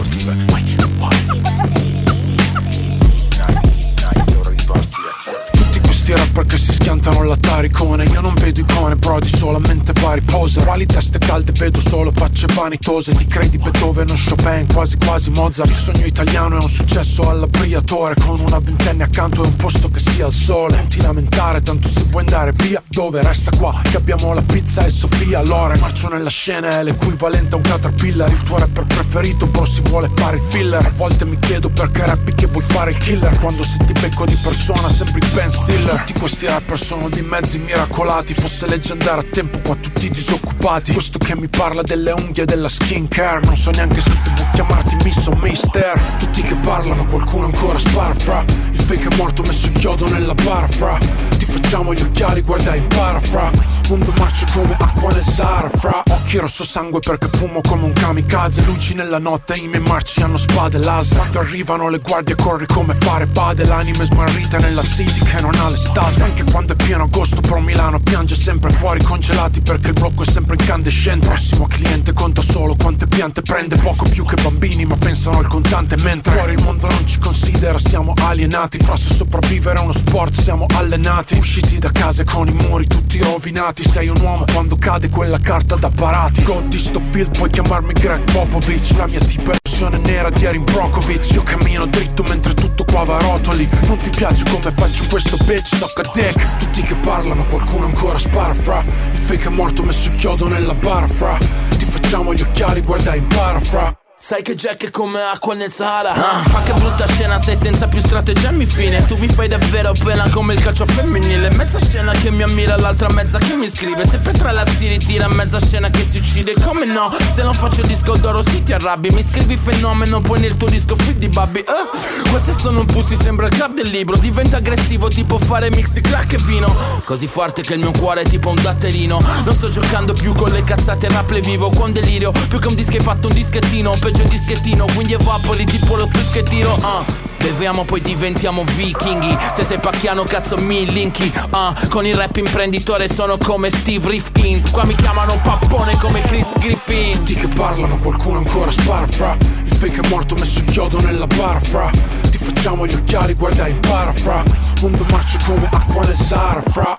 Questi rapper che si schiantano alla taricone, io non vedo icone, brody, solamente vari pose. Quali teste calde, vedo solo facce vanitose. Ti credi Beethoven o Chopin, quasi quasi Mozart. Il sogno italiano è un successo alla Briatore, con una ventenne accanto e un posto che sia al sole. Non ti lamentare, tanto se vuoi andare via, dove resta qua, che abbiamo la pizza e Sofia Loren. Marcio nella scena è l'equivalente a un caterpillar. Il tuo rapper preferito, bro, si vuole fare il filler. A volte mi chiedo perché rappi che vuoi fare il killer, quando se ti becco di persona sembri Ben Stiller. Tutti questi rapper sono di mezzi miracolati, fosse leggendario a tempo qua tutti disoccupati. Questo che mi parla delle unghie e della skincare, non so neanche se devo chiamarti Miss o Mister. Tutti che parlano, qualcuno ancora spara fra. Il fake è morto, messo il chiodo nella bara fra. Ti facciamo gli occhiali, guarda impara fra. Mondo marcio come acqua nel Sahara fra. Occhi rosso sangue perché fumo come un kamikaze. Luci nella notte, i miei marci hanno spade laser. Quando arrivano le guardie corri come fare bade. L'anima è smarrita nella city che non ha l'estate. Anche quando è pieno agosto, però Milano piange sempre. Fuori congelati perché il blocco è sempre incandescente. Prossimo cliente conta solo quante piante prende. Poco più che bambini ma pensano al contante. Mentre fuori il mondo non ci considera, siamo alienati. Fra se sopravvivere è uno sport siamo allenati. Usciti da casa con i muri tutti rovinati. Sei un uomo quando cade quella carta da parati. Godi sto field, puoi chiamarmi Greg Popovich. La mia tipa è versione nera di Erin Brockovich. Io cammino dritto mentre tutto qua va a rotoli. Non ti piace come faccio questo bitch, suck a dick. Tutti che parlano, qualcuno ancora spara fra. Il fake è morto, messo il chiodo nella bara fra. Ti facciamo gli occhiali, guarda impara fra. Sai che Jack è come acqua nel Sahara, ma che brutta scena, sei senza più stratagemmi fine. Tu mi fai davvero pena come il calcio femminile. Mezza scena che mi ammira, l'altra mezza che mi scrive. Se Petra la si ritira, mezza scena che si uccide. Come no, se non faccio disco d'oro si ti arrabbi. Mi scrivi fenomeno, poi nel tuo disco fit di babbi. Queste sono un pussy, sembra il club del libro. Diventa aggressivo, tipo fare mix di crack e vino. Così forte che il mio cuore è tipo un datterino. Non sto giocando più con le cazzate, rap le vivo con delirio. Più che un disco hai fatto un dischettino, peggio un dischettino, quindi evapori tipo lo split che tiro. Beviamo poi diventiamo vichinghi. Se sei pacchiano cazzo mi linki. Con il rap imprenditore sono come Steve Rifkin. Qua mi chiamano pappone come Chris Griffin. Tutti che parlano, qualcuno ancora spara fra. Il fake è morto, messo il chiodo nella bara fra. Ti facciamo gli occhiali, guarda impara fra. Mondo marcio come acqua nel Sahara fra.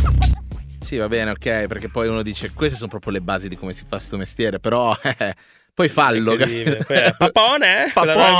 Sì, va bene, ok, perché poi uno dice queste sono proprio le basi di come si fa sto mestiere, però Poi fallo. Papone?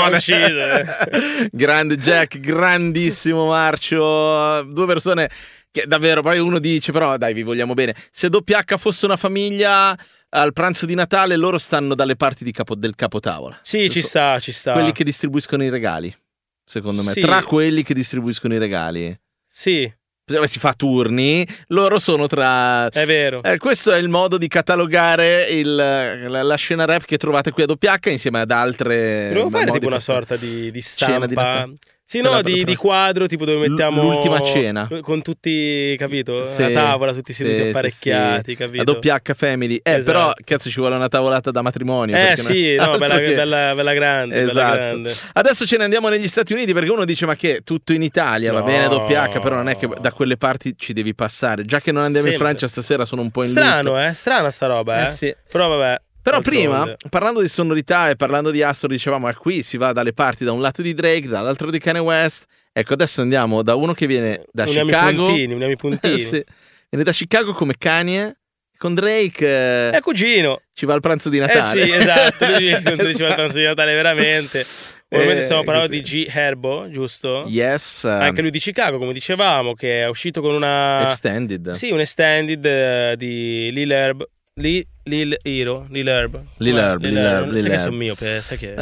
Grande Jack, grandissimo Marcio. Due persone che davvero, poi uno dice, però dai, vi vogliamo bene. Se WH fosse una famiglia, al pranzo di Natale loro stanno dalle parti del capotavola. Sì, ci sta. Quelli che distribuiscono i regali, secondo me. Sì. Tra quelli che distribuiscono i regali. Sì. Si fa turni, loro sono tra... È vero. Questo è il modo di catalogare la scena rap che trovate qui a WH insieme ad altre... Dovevo fare tipo una sorta di stampa... Sì, no, di quadro, tipo dove mettiamo l'ultima cena con tutti, capito? Sì, la tavola, tutti seduti apparecchiati, capito? La WH Family. Esatto. Però cazzo ci vuole una tavolata da matrimonio. Sì, no, bella grande, esatto. Bella grande. Adesso ce ne andiamo negli Stati Uniti, perché uno dice ma che tutto in Italia, va bene WH, però non è che da quelle parti ci devi passare. Già che non andiamo in Francia stasera sono un po' in strano, strana sta roba, Sì. Però vabbè. Però prima, parlando di sonorità e parlando di Astor, dicevamo che qui si va dalle parti da un lato di Drake, dall'altro di Kanye West. Ecco, adesso andiamo da uno che viene da Chicago. Uniamo i puntini. Sì. Viene da Chicago come Kanye. Con Drake è cugino. Ci va al pranzo di Natale. Sì, esatto. Lui ci va al pranzo di Natale veramente. Ovviamente stiamo parlando di G Herbo, giusto? Yes. Anche lui di Chicago, come dicevamo, che è uscito con una... Extended. Sì, un extended di Lil Herb. Lil Herb. Sai che sono miope, sai che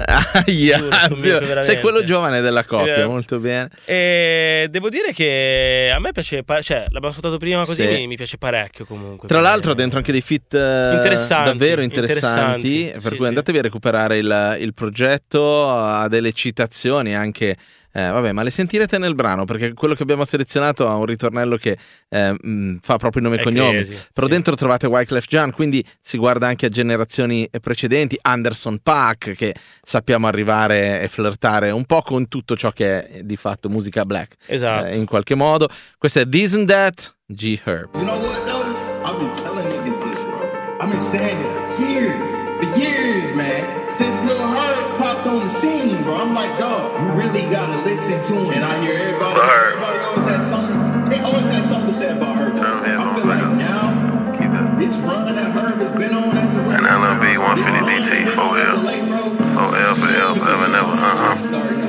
sei quello giovane della coppia, molto bene. E devo dire che a me piace, cioè l'abbiamo ascoltato prima così, mi piace parecchio comunque. Tra l'altro dentro anche dei feat davvero interessanti, per cui andatevi a recuperare il progetto, ha delle citazioni anche. Vabbè, ma le sentirete nel brano, perché quello che abbiamo selezionato ha un ritornello che fa proprio il nome e cognome. Però dentro trovate Wyclef Jean, quindi si guarda anche a generazioni precedenti, Anderson .Paak, che sappiamo arrivare e flirtare un po' con tutto ciò che è di fatto musica black. Esatto. In qualche modo. Questo è This and That, G Herb. You know what though? I've been telling niggas this, bro. I've been saying it for years, man. Since Lil Herb popped on the scene, bro, I'm like, dog, you really gotta listen to him. And I hear everybody always has something. They always have something to say about Herb. I feel like now, this run that Herb has been on as a and LMB 150 DT 4L. 4L for L forever never.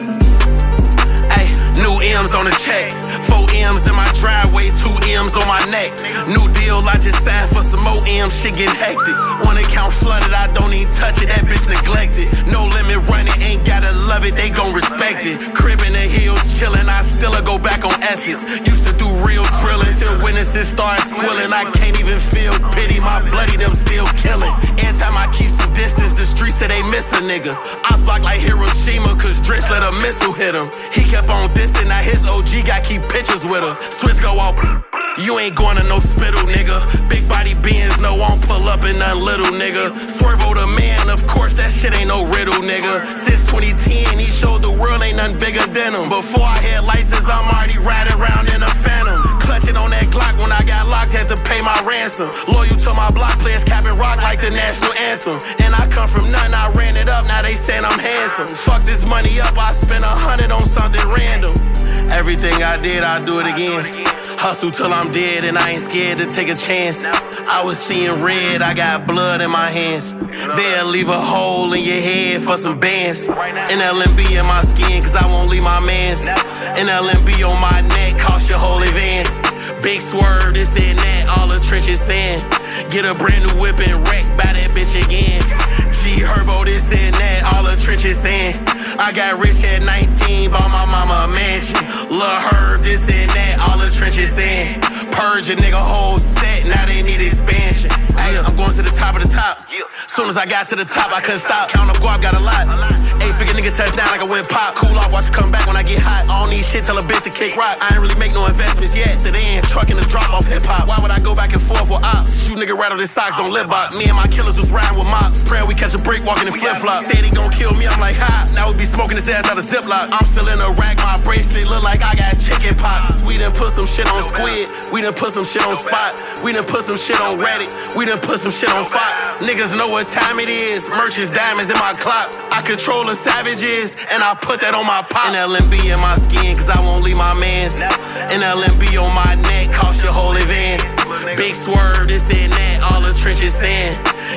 Hey, new M's on the check. 4 M's in my driveway, 2 M's on my neck. New deal, I just signed for some more M's, shit getting hectic. One account flooded, I don't even touch it, that bitch neglected. No limit running, ain't gotta love it, they gon' respect it. Crib in the hills, chillin', I still go back on Essex. Used to do real drilling, till witnesses start squilling. I can't even feel pity, my bloody them still killing. Every time I keep some distance, the streets say they miss a nigga. I block like Hiroshima, cause Drench let a missile hit him. He kept on dissing, now his OG got keep pictures with her. Switch go off, you ain't going to no spittle, nigga. Big body beans, no, won't pull up in none little, nigga. Swervo the man, of course, that shit ain't no riddle, nigga. Since 2010, he showed the world ain't nothing bigger than him. Before I had license, I'm already riding around in a Phantom. Clutching on that Glock when I got locked, had to pay my ransom. Loyal to my block players, capping rock like the national anthem. And I come from nothing, I ran it up, now they saying I'm handsome. Fuck this money up, I spent 100 on something random. Everything I did, I'll do it again. Hustle till I'm dead and I ain't scared to take a chance. I was seeing red, I got blood in my hands. They'll leave a hole in your head for some bands. An LMB in my skin, cause I won't leave my mans. An LMB on my neck, cost your whole advance. Big swerve, this and that, all the trenches sand. Get a brand new whip and wreck, buy that bitch again. G Herbo, this and that, all the trenches sand. I got rich at 19, bought my mama a mansion. Lil' Herb, this and that, all the trenches sand. Purge a nigga whole set, now they need expansion. Ay, I'm going to the top of the top. Soon as I got to the top, I couldn't stop. Count up guap, got a lot. 8-figure nigga touchdown like I went pop. Cool off, watch it come back when I get hot. I don't need shit, tell a bitch to kick rock. I ain't really make no investments yet. Sit in, trucking the drop off hip hop. Why would I go back and forth with ops? Shoot nigga rattle his socks, don't lip box. Me and my killers was riding with mops. Praying we catch a break, walking in flip flops. Said he gon' kill me, I'm like, ha. Now we be smoking his ass out of Ziploc. I'm still in a rack, my bracelet look like I got chicken pox. We done put some shit on Squid. We done put some shit on Spot. We done put some shit on Reddit. We done put some shit on Fox. Niggas know what time it is. Merch is diamonds in my clock. I control the savages, and I put that on my pops. An LMB in my skin, cause I won't leave my mans. An LMB on my neck, cost your whole advance. Big swerve, this and that, all the trenches sand.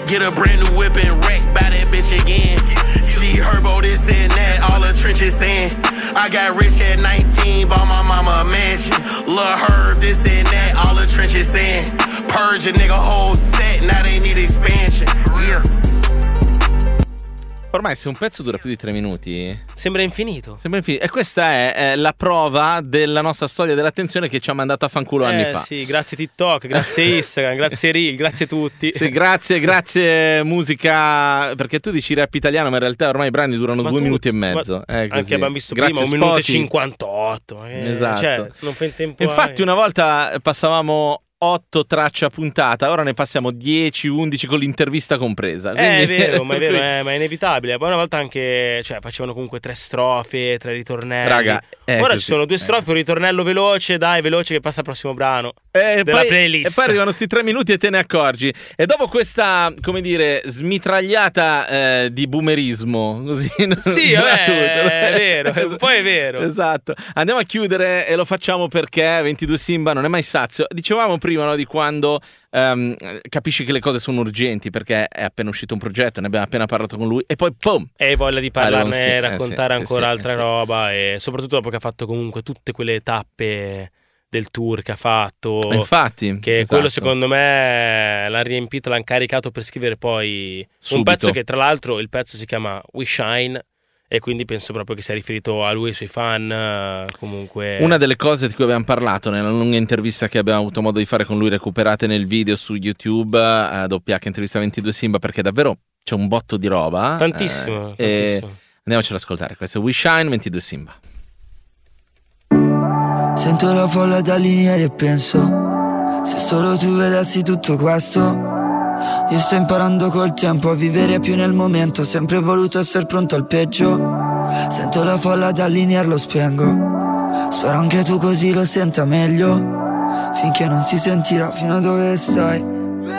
Get a brand new whip and wreck by that bitch again. G Herbo, this and that, all the trenches saying. I got rich at 19, bought my mama a mansion. Lil' Herb, this and that, all the trenches saying. Purge a nigga whole set, now they need expansion. Yeah. Ormai se un pezzo dura più di 3 minuti sembra infinito. E questa è la prova della nostra storia dell'attenzione che ci ha mandato a fanculo anni fa. Sì, grazie TikTok, grazie Instagram, grazie Reel, grazie tutti. Sì, grazie musica, perché tu dici rap italiano, ma in realtà ormai i brani durano 2 minuti e mezzo. Anche abbiamo visto prima 1 minuto e 58. Esatto. Cioè, non fai in tempo. Infatti una volta passavamo 8 tracce a puntata, ora ne passiamo 10, 11 con l'intervista compresa. Quindi... È vero, ma è inevitabile. Poi una volta anche, cioè, facevano comunque 3 strofe, 3 ritornelli. Raga, ora così, ci sono 2 strofe, un ritornello veloce, veloce che passa al prossimo brano della playlist. E poi arrivano sti 3 minuti e te ne accorgi. E dopo questa, come dire, smitragliata di boomerismo, così. Sì, è vero, poi è vero. Esatto. Andiamo a chiudere e lo facciamo perché 22 Simba non è mai sazio. Dicevamo prima, no, di quando capisci che le cose sono urgenti perché è appena uscito un progetto, ne abbiamo appena parlato con lui e poi pum! E hai voglia di parlarne, raccontare ancora altra roba e soprattutto dopo che ha fatto comunque tutte quelle tappe del tour che ha fatto. Infatti, che quello secondo me l'ha riempito, l'ha incaricato per scrivere poi un pezzo che tra l'altro il pezzo si chiama We Shine. E quindi penso proprio che sia riferito a lui e ai suoi fan. Comunque una delle cose di cui abbiamo parlato nella lunga intervista che abbiamo avuto modo di fare con lui, recuperate nel video su YouTube, WH intervista 22 Simba, perché davvero c'è un botto di roba. Tantissimo. E andiamocelo ad ascoltare. Questo è We Shine 22 Simba. Sento la folla da lineare e penso, se solo tu vedessi tutto questo. Io sto imparando col tempo a vivere più nel momento, sempre voluto essere pronto al peggio. Sento la folla da lineare, lo spengo. Spero anche tu così lo senta meglio, finché non si sentirà fino a dove stai.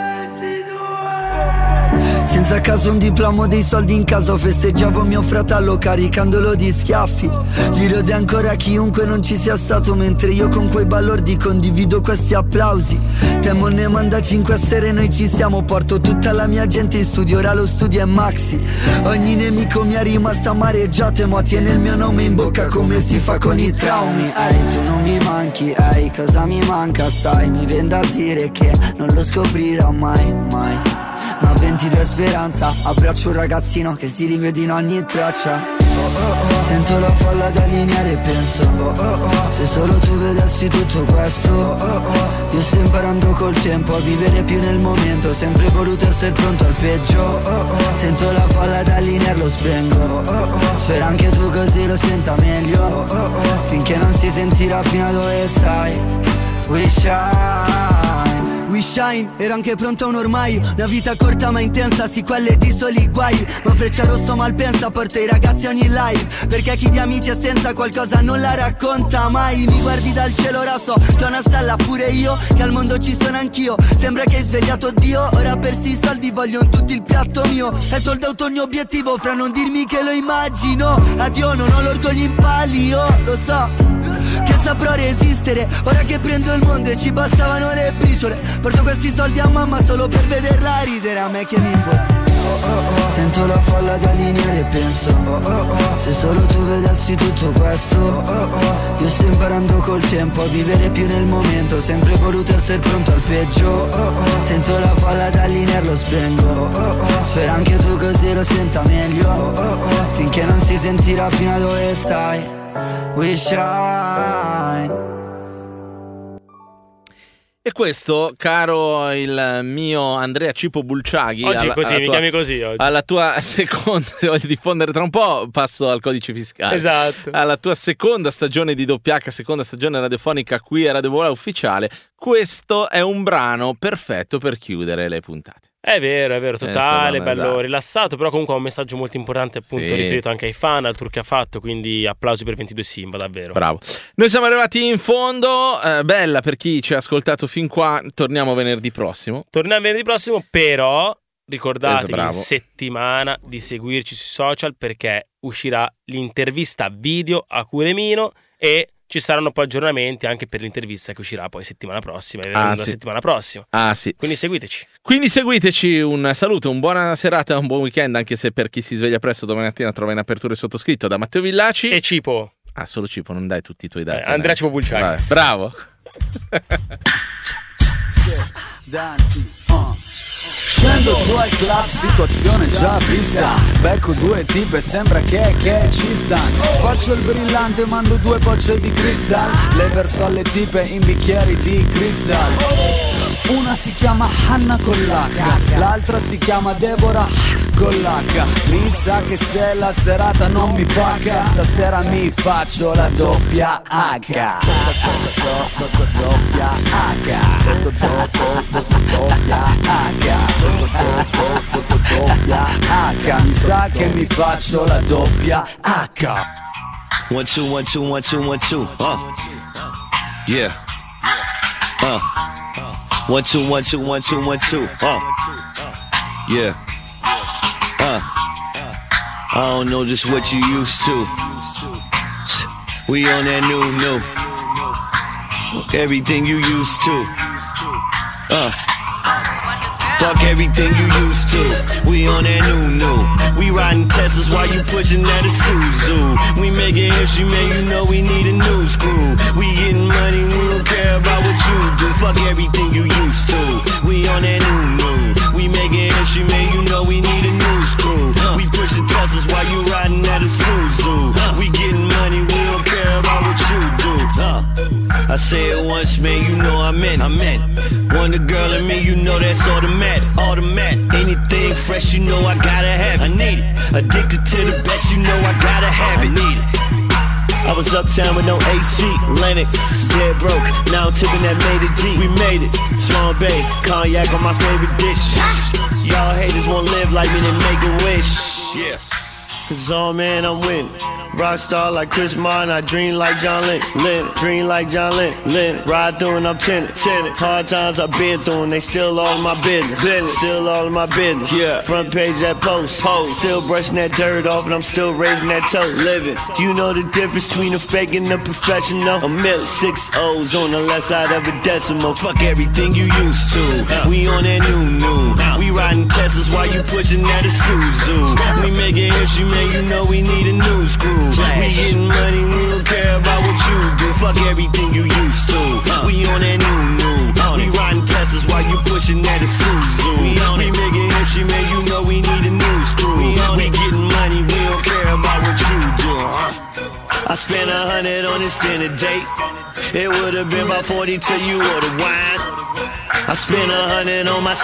Senza a caso un diploma, dei soldi in casa, festeggiavo mio fratello caricandolo di schiaffi. Gli rode ancora chiunque non ci sia stato, mentre io con quei balordi condivido questi applausi. Temo ne manda 5 sere, noi ci siamo. Porto tutta la mia gente in studio, ora lo studio è Maxi. Ogni nemico mi è rimasto amareggiato e mo tiene il mio nome in bocca come si fa con i traumi. Ehi, tu non mi manchi, ehi, cosa mi manca, sai? Mi viene da dire che non lo scoprirò mai, mai. Ma 22 speranza, abbraccio un ragazzino che si rivede in ogni traccia. Sento la folla da lineare e penso, se solo tu vedessi tutto questo. Io sto imparando col tempo a vivere più nel momento, sempre voluto essere pronto al peggio. Sento la folla da lineare, lo spengo. Spero anche tu così lo senta meglio, finché non si sentirà fino a dove stai. We shine, ero anche pronto a un ormai. Una vita corta ma intensa, sì quelle di soli guai. Ma Freccia Rosso malpensa, porto i ragazzi a ogni live, perché chi di amici è senza qualcosa non la racconta mai. Mi guardi dal cielo, ora so che ho una stella pure io, che al mondo ci sono anch'io. Sembra che hai svegliato Dio, ora per sti soldi vogliono tutti il piatto mio. È sold out ogni obiettivo, fra non dirmi che lo immagino. Addio, non ho l'orgoglio in pali, io lo so che saprò resistere, ora che prendo il mondo e ci bastavano le briciole. Porto questi soldi a mamma solo per vederla ridere, a me che mi fotte. Sento la folla da lineare e penso, se solo tu vedessi tutto questo. Io sto imparando col tempo a vivere più nel momento, sempre voluto essere pronto al peggio. Sento la folla da lineare, lo spengo. Spero anche tu così lo senta meglio, finché non si sentirà fino a dove stai. We shine. E questo, caro il mio Andrea Cipo Bulciaghi, oggi così, mi chiami così oggi. Alla tua seconda, se voglio diffondere tra un po', passo al codice fiscale. Esatto. Alla tua seconda stagione di WH, seconda stagione radiofonica qui a Radio Vola Ufficiale, questo è un brano perfetto per chiudere le puntate. È vero, totale, bello, esatto, rilassato, però comunque ha un messaggio molto importante, appunto, sì, riferito anche ai fan, al tour che ha fatto, quindi applausi per 22 Simba, davvero. Bravo. Noi siamo arrivati in fondo, bella per chi ci ha ascoltato fin qua, torniamo venerdì prossimo. Però ricordatevi in settimana di seguirci sui social, perché uscirà l'intervista video a Curemino e ci saranno poi aggiornamenti anche per l'intervista che uscirà poi settimana prossima, la settimana prossima. Sì. Quindi seguiteci. Un saluto, un buona serata, un buon weekend, anche se per chi si sveglia presto domani mattina trova in apertura il sottoscritto da Matteo Villaci e Cipo. Solo Cipo, non dai tutti i tuoi dati. Andrea Cipo Bulciani. Bravo. Scendo giù al club, situazione già vista. Becco due tipe, sembra che ci stanno. Faccio il brillante, mando 2 bocce di cristal. Le verso alle tipe in bicchieri di cristal. Una si chiama Hanna con l'H, l'altra si chiama Deborah con l'H. Mi sa che se la serata non mi paga, stasera mi faccio la doppia H. Doppia H. Doppia H. Mi sa che mi faccio la doppia H. 1 2 1 2 1 2 1 2. Yeah. 1 2 1 2 1 2 1 2. Yeah. I don't know just what you used to. We on that new. Everything you used to. Fuck everything you used to. We on that new. We riding Teslas while you pushing that Isuzu. We making history, man, you know we need a new screw. We getting money, we don't care about what you do. Fuck everything you used to. We on that new. We making history, man, you know we need a new screw. We pushing Teslas while you riding that Isuzu. We getting money, we don't care about what you do. I say it once, man, you know I meant. Want a girl in me, you know that's automatic. Anything fresh, you know I gotta have it. I need it. Addicted to the best, you know I gotta have it. Need it. I was uptown with no AC, Lennox, dead broke. Now I'm tipping that made it deep. We made it. Flambe, cognac on my favorite dish. Y'all haters won't live like me, then make a wish. Yeah. Cause oh man, I'm winning. Rockstar like Chris Martin, I dream like John Lennon. Dream like John Lennon. Ride through and I'm tenant. Hard times I've been through and they still all in my business. Still all in my business. Yeah. Front page that post. Still brushing that dirt off and I'm still raising that toast. Living. You know the difference between a fake and a professional. A million 6 O's on the left side of a decimal. Fuck everything you used to. We on that new. We riding Teslas while you pushing that Isuzu. We making history, man, you know we need a new screw. We getting money, we don't care about what you do. Fuck everything you used to. We on that new. We riding Teslas while you pushing that Isuzu. We making history, man, you know we need a new screw. We getting money, we don't care about what you do. I spent 100 on this dinner date. It would've been about 40 till you order wine. I spent 100 on my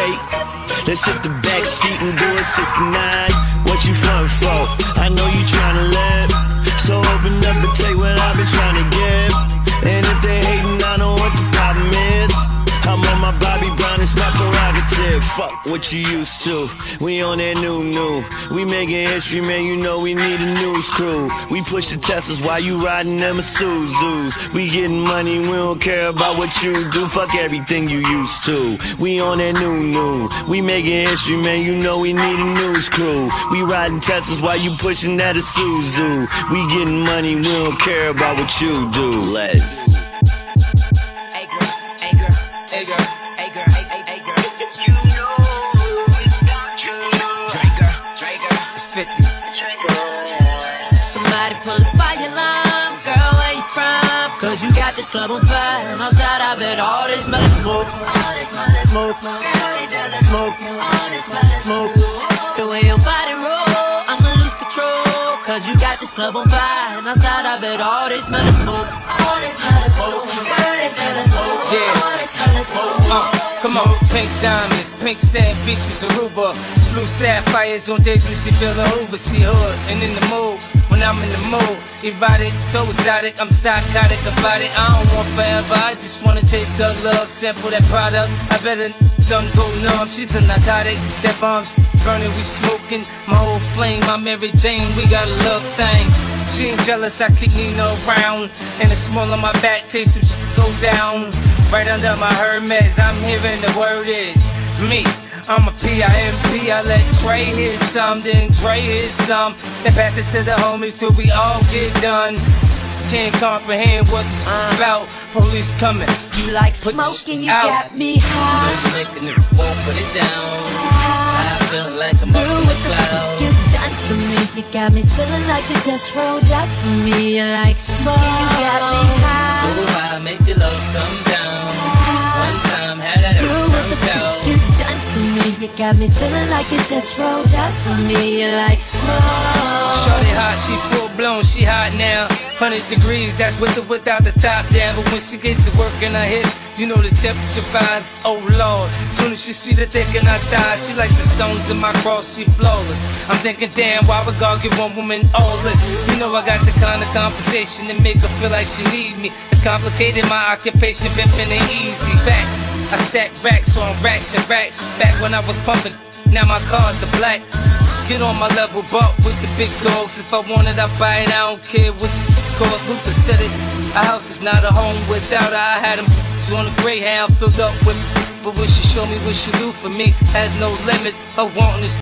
68. Let's hit the back seat and do a 69. What you front for? I know you tryna live, so open up and take what I've been trying to give. And if they hating, I know what the problem is. I'm on my Bobby Brown, it's my prerogative. Fuck what you used to. We on that new. We making history, man, you know we need a news crew. We push the Teslas while you riding them Isuzus. We getting money, we don't care about what you do. Fuck everything you used to. We on that new. We making history, man, you know we need a news crew. We riding Teslas while you pushing that Isuzu. We getting money, we don't care about what you do. Let's. Somebody pull the fire line, girl, where you from? Cause you got this club on fire, and outside of it, all this smell of smoke. Smoke. The way your body roll, I'ma lose control. Cause you got this club on fire, and outside of it, all this smell of smoke. Come on, pink diamonds, pink sand beaches, Aruba, blue sapphires on days when she feelin' Uber. She hood and in the mood, when I'm in the mood, erotic, so exotic, I'm psychotic about it. I don't want forever, I just wanna taste the love, sample that product. I better some go numb, she's a narcotic, that bomb's burning, we smoking. My whole flame, my Mary Jane, we got a love thing. She ain't jealous, I keep Nino around, and it's small on my back, case some shit go down. Right under my Hermes, I'm hearing the word is me. I'm a P.I.M.P. I let Trey hit some, then Dre hit some. Then pass it to the homies till we all get done. can't comprehend what it's about. Police coming. You like smoking, you got me high. I'm making it won't put it down. I feel like I'm up in the clouds. You done to me, you got me feeling like you just rolled up for me. You like smoking, you got me high. So I make your love come down. One time had that turned out. You done to me, you got me feeling like you just rolled up for me. You like smoke. Shorty hot, she full blown, she hot now. 100 degrees, that's with or without the top down. But when she get to work in her hips, you know the temperature rise, oh lord. Soon as she see the thick in her thighs, she like the stones in my cross, she flawless. I'm thinking, damn, why would God give one woman all this? You know I got the kind of conversation that make her feel like she need me. It's complicated, my occupation, pimping ain't easy. Facts, I stack racks on racks and racks. Back when I was pumping, now my cards are black. Get on my level, but with the big dogs. If I want it, I buy it, I don't care what it costs. Luther said it, a house is not a home without her. I had him on a Greyhound filled up with. But when she show me what she do for me, has no limits. Her wanting is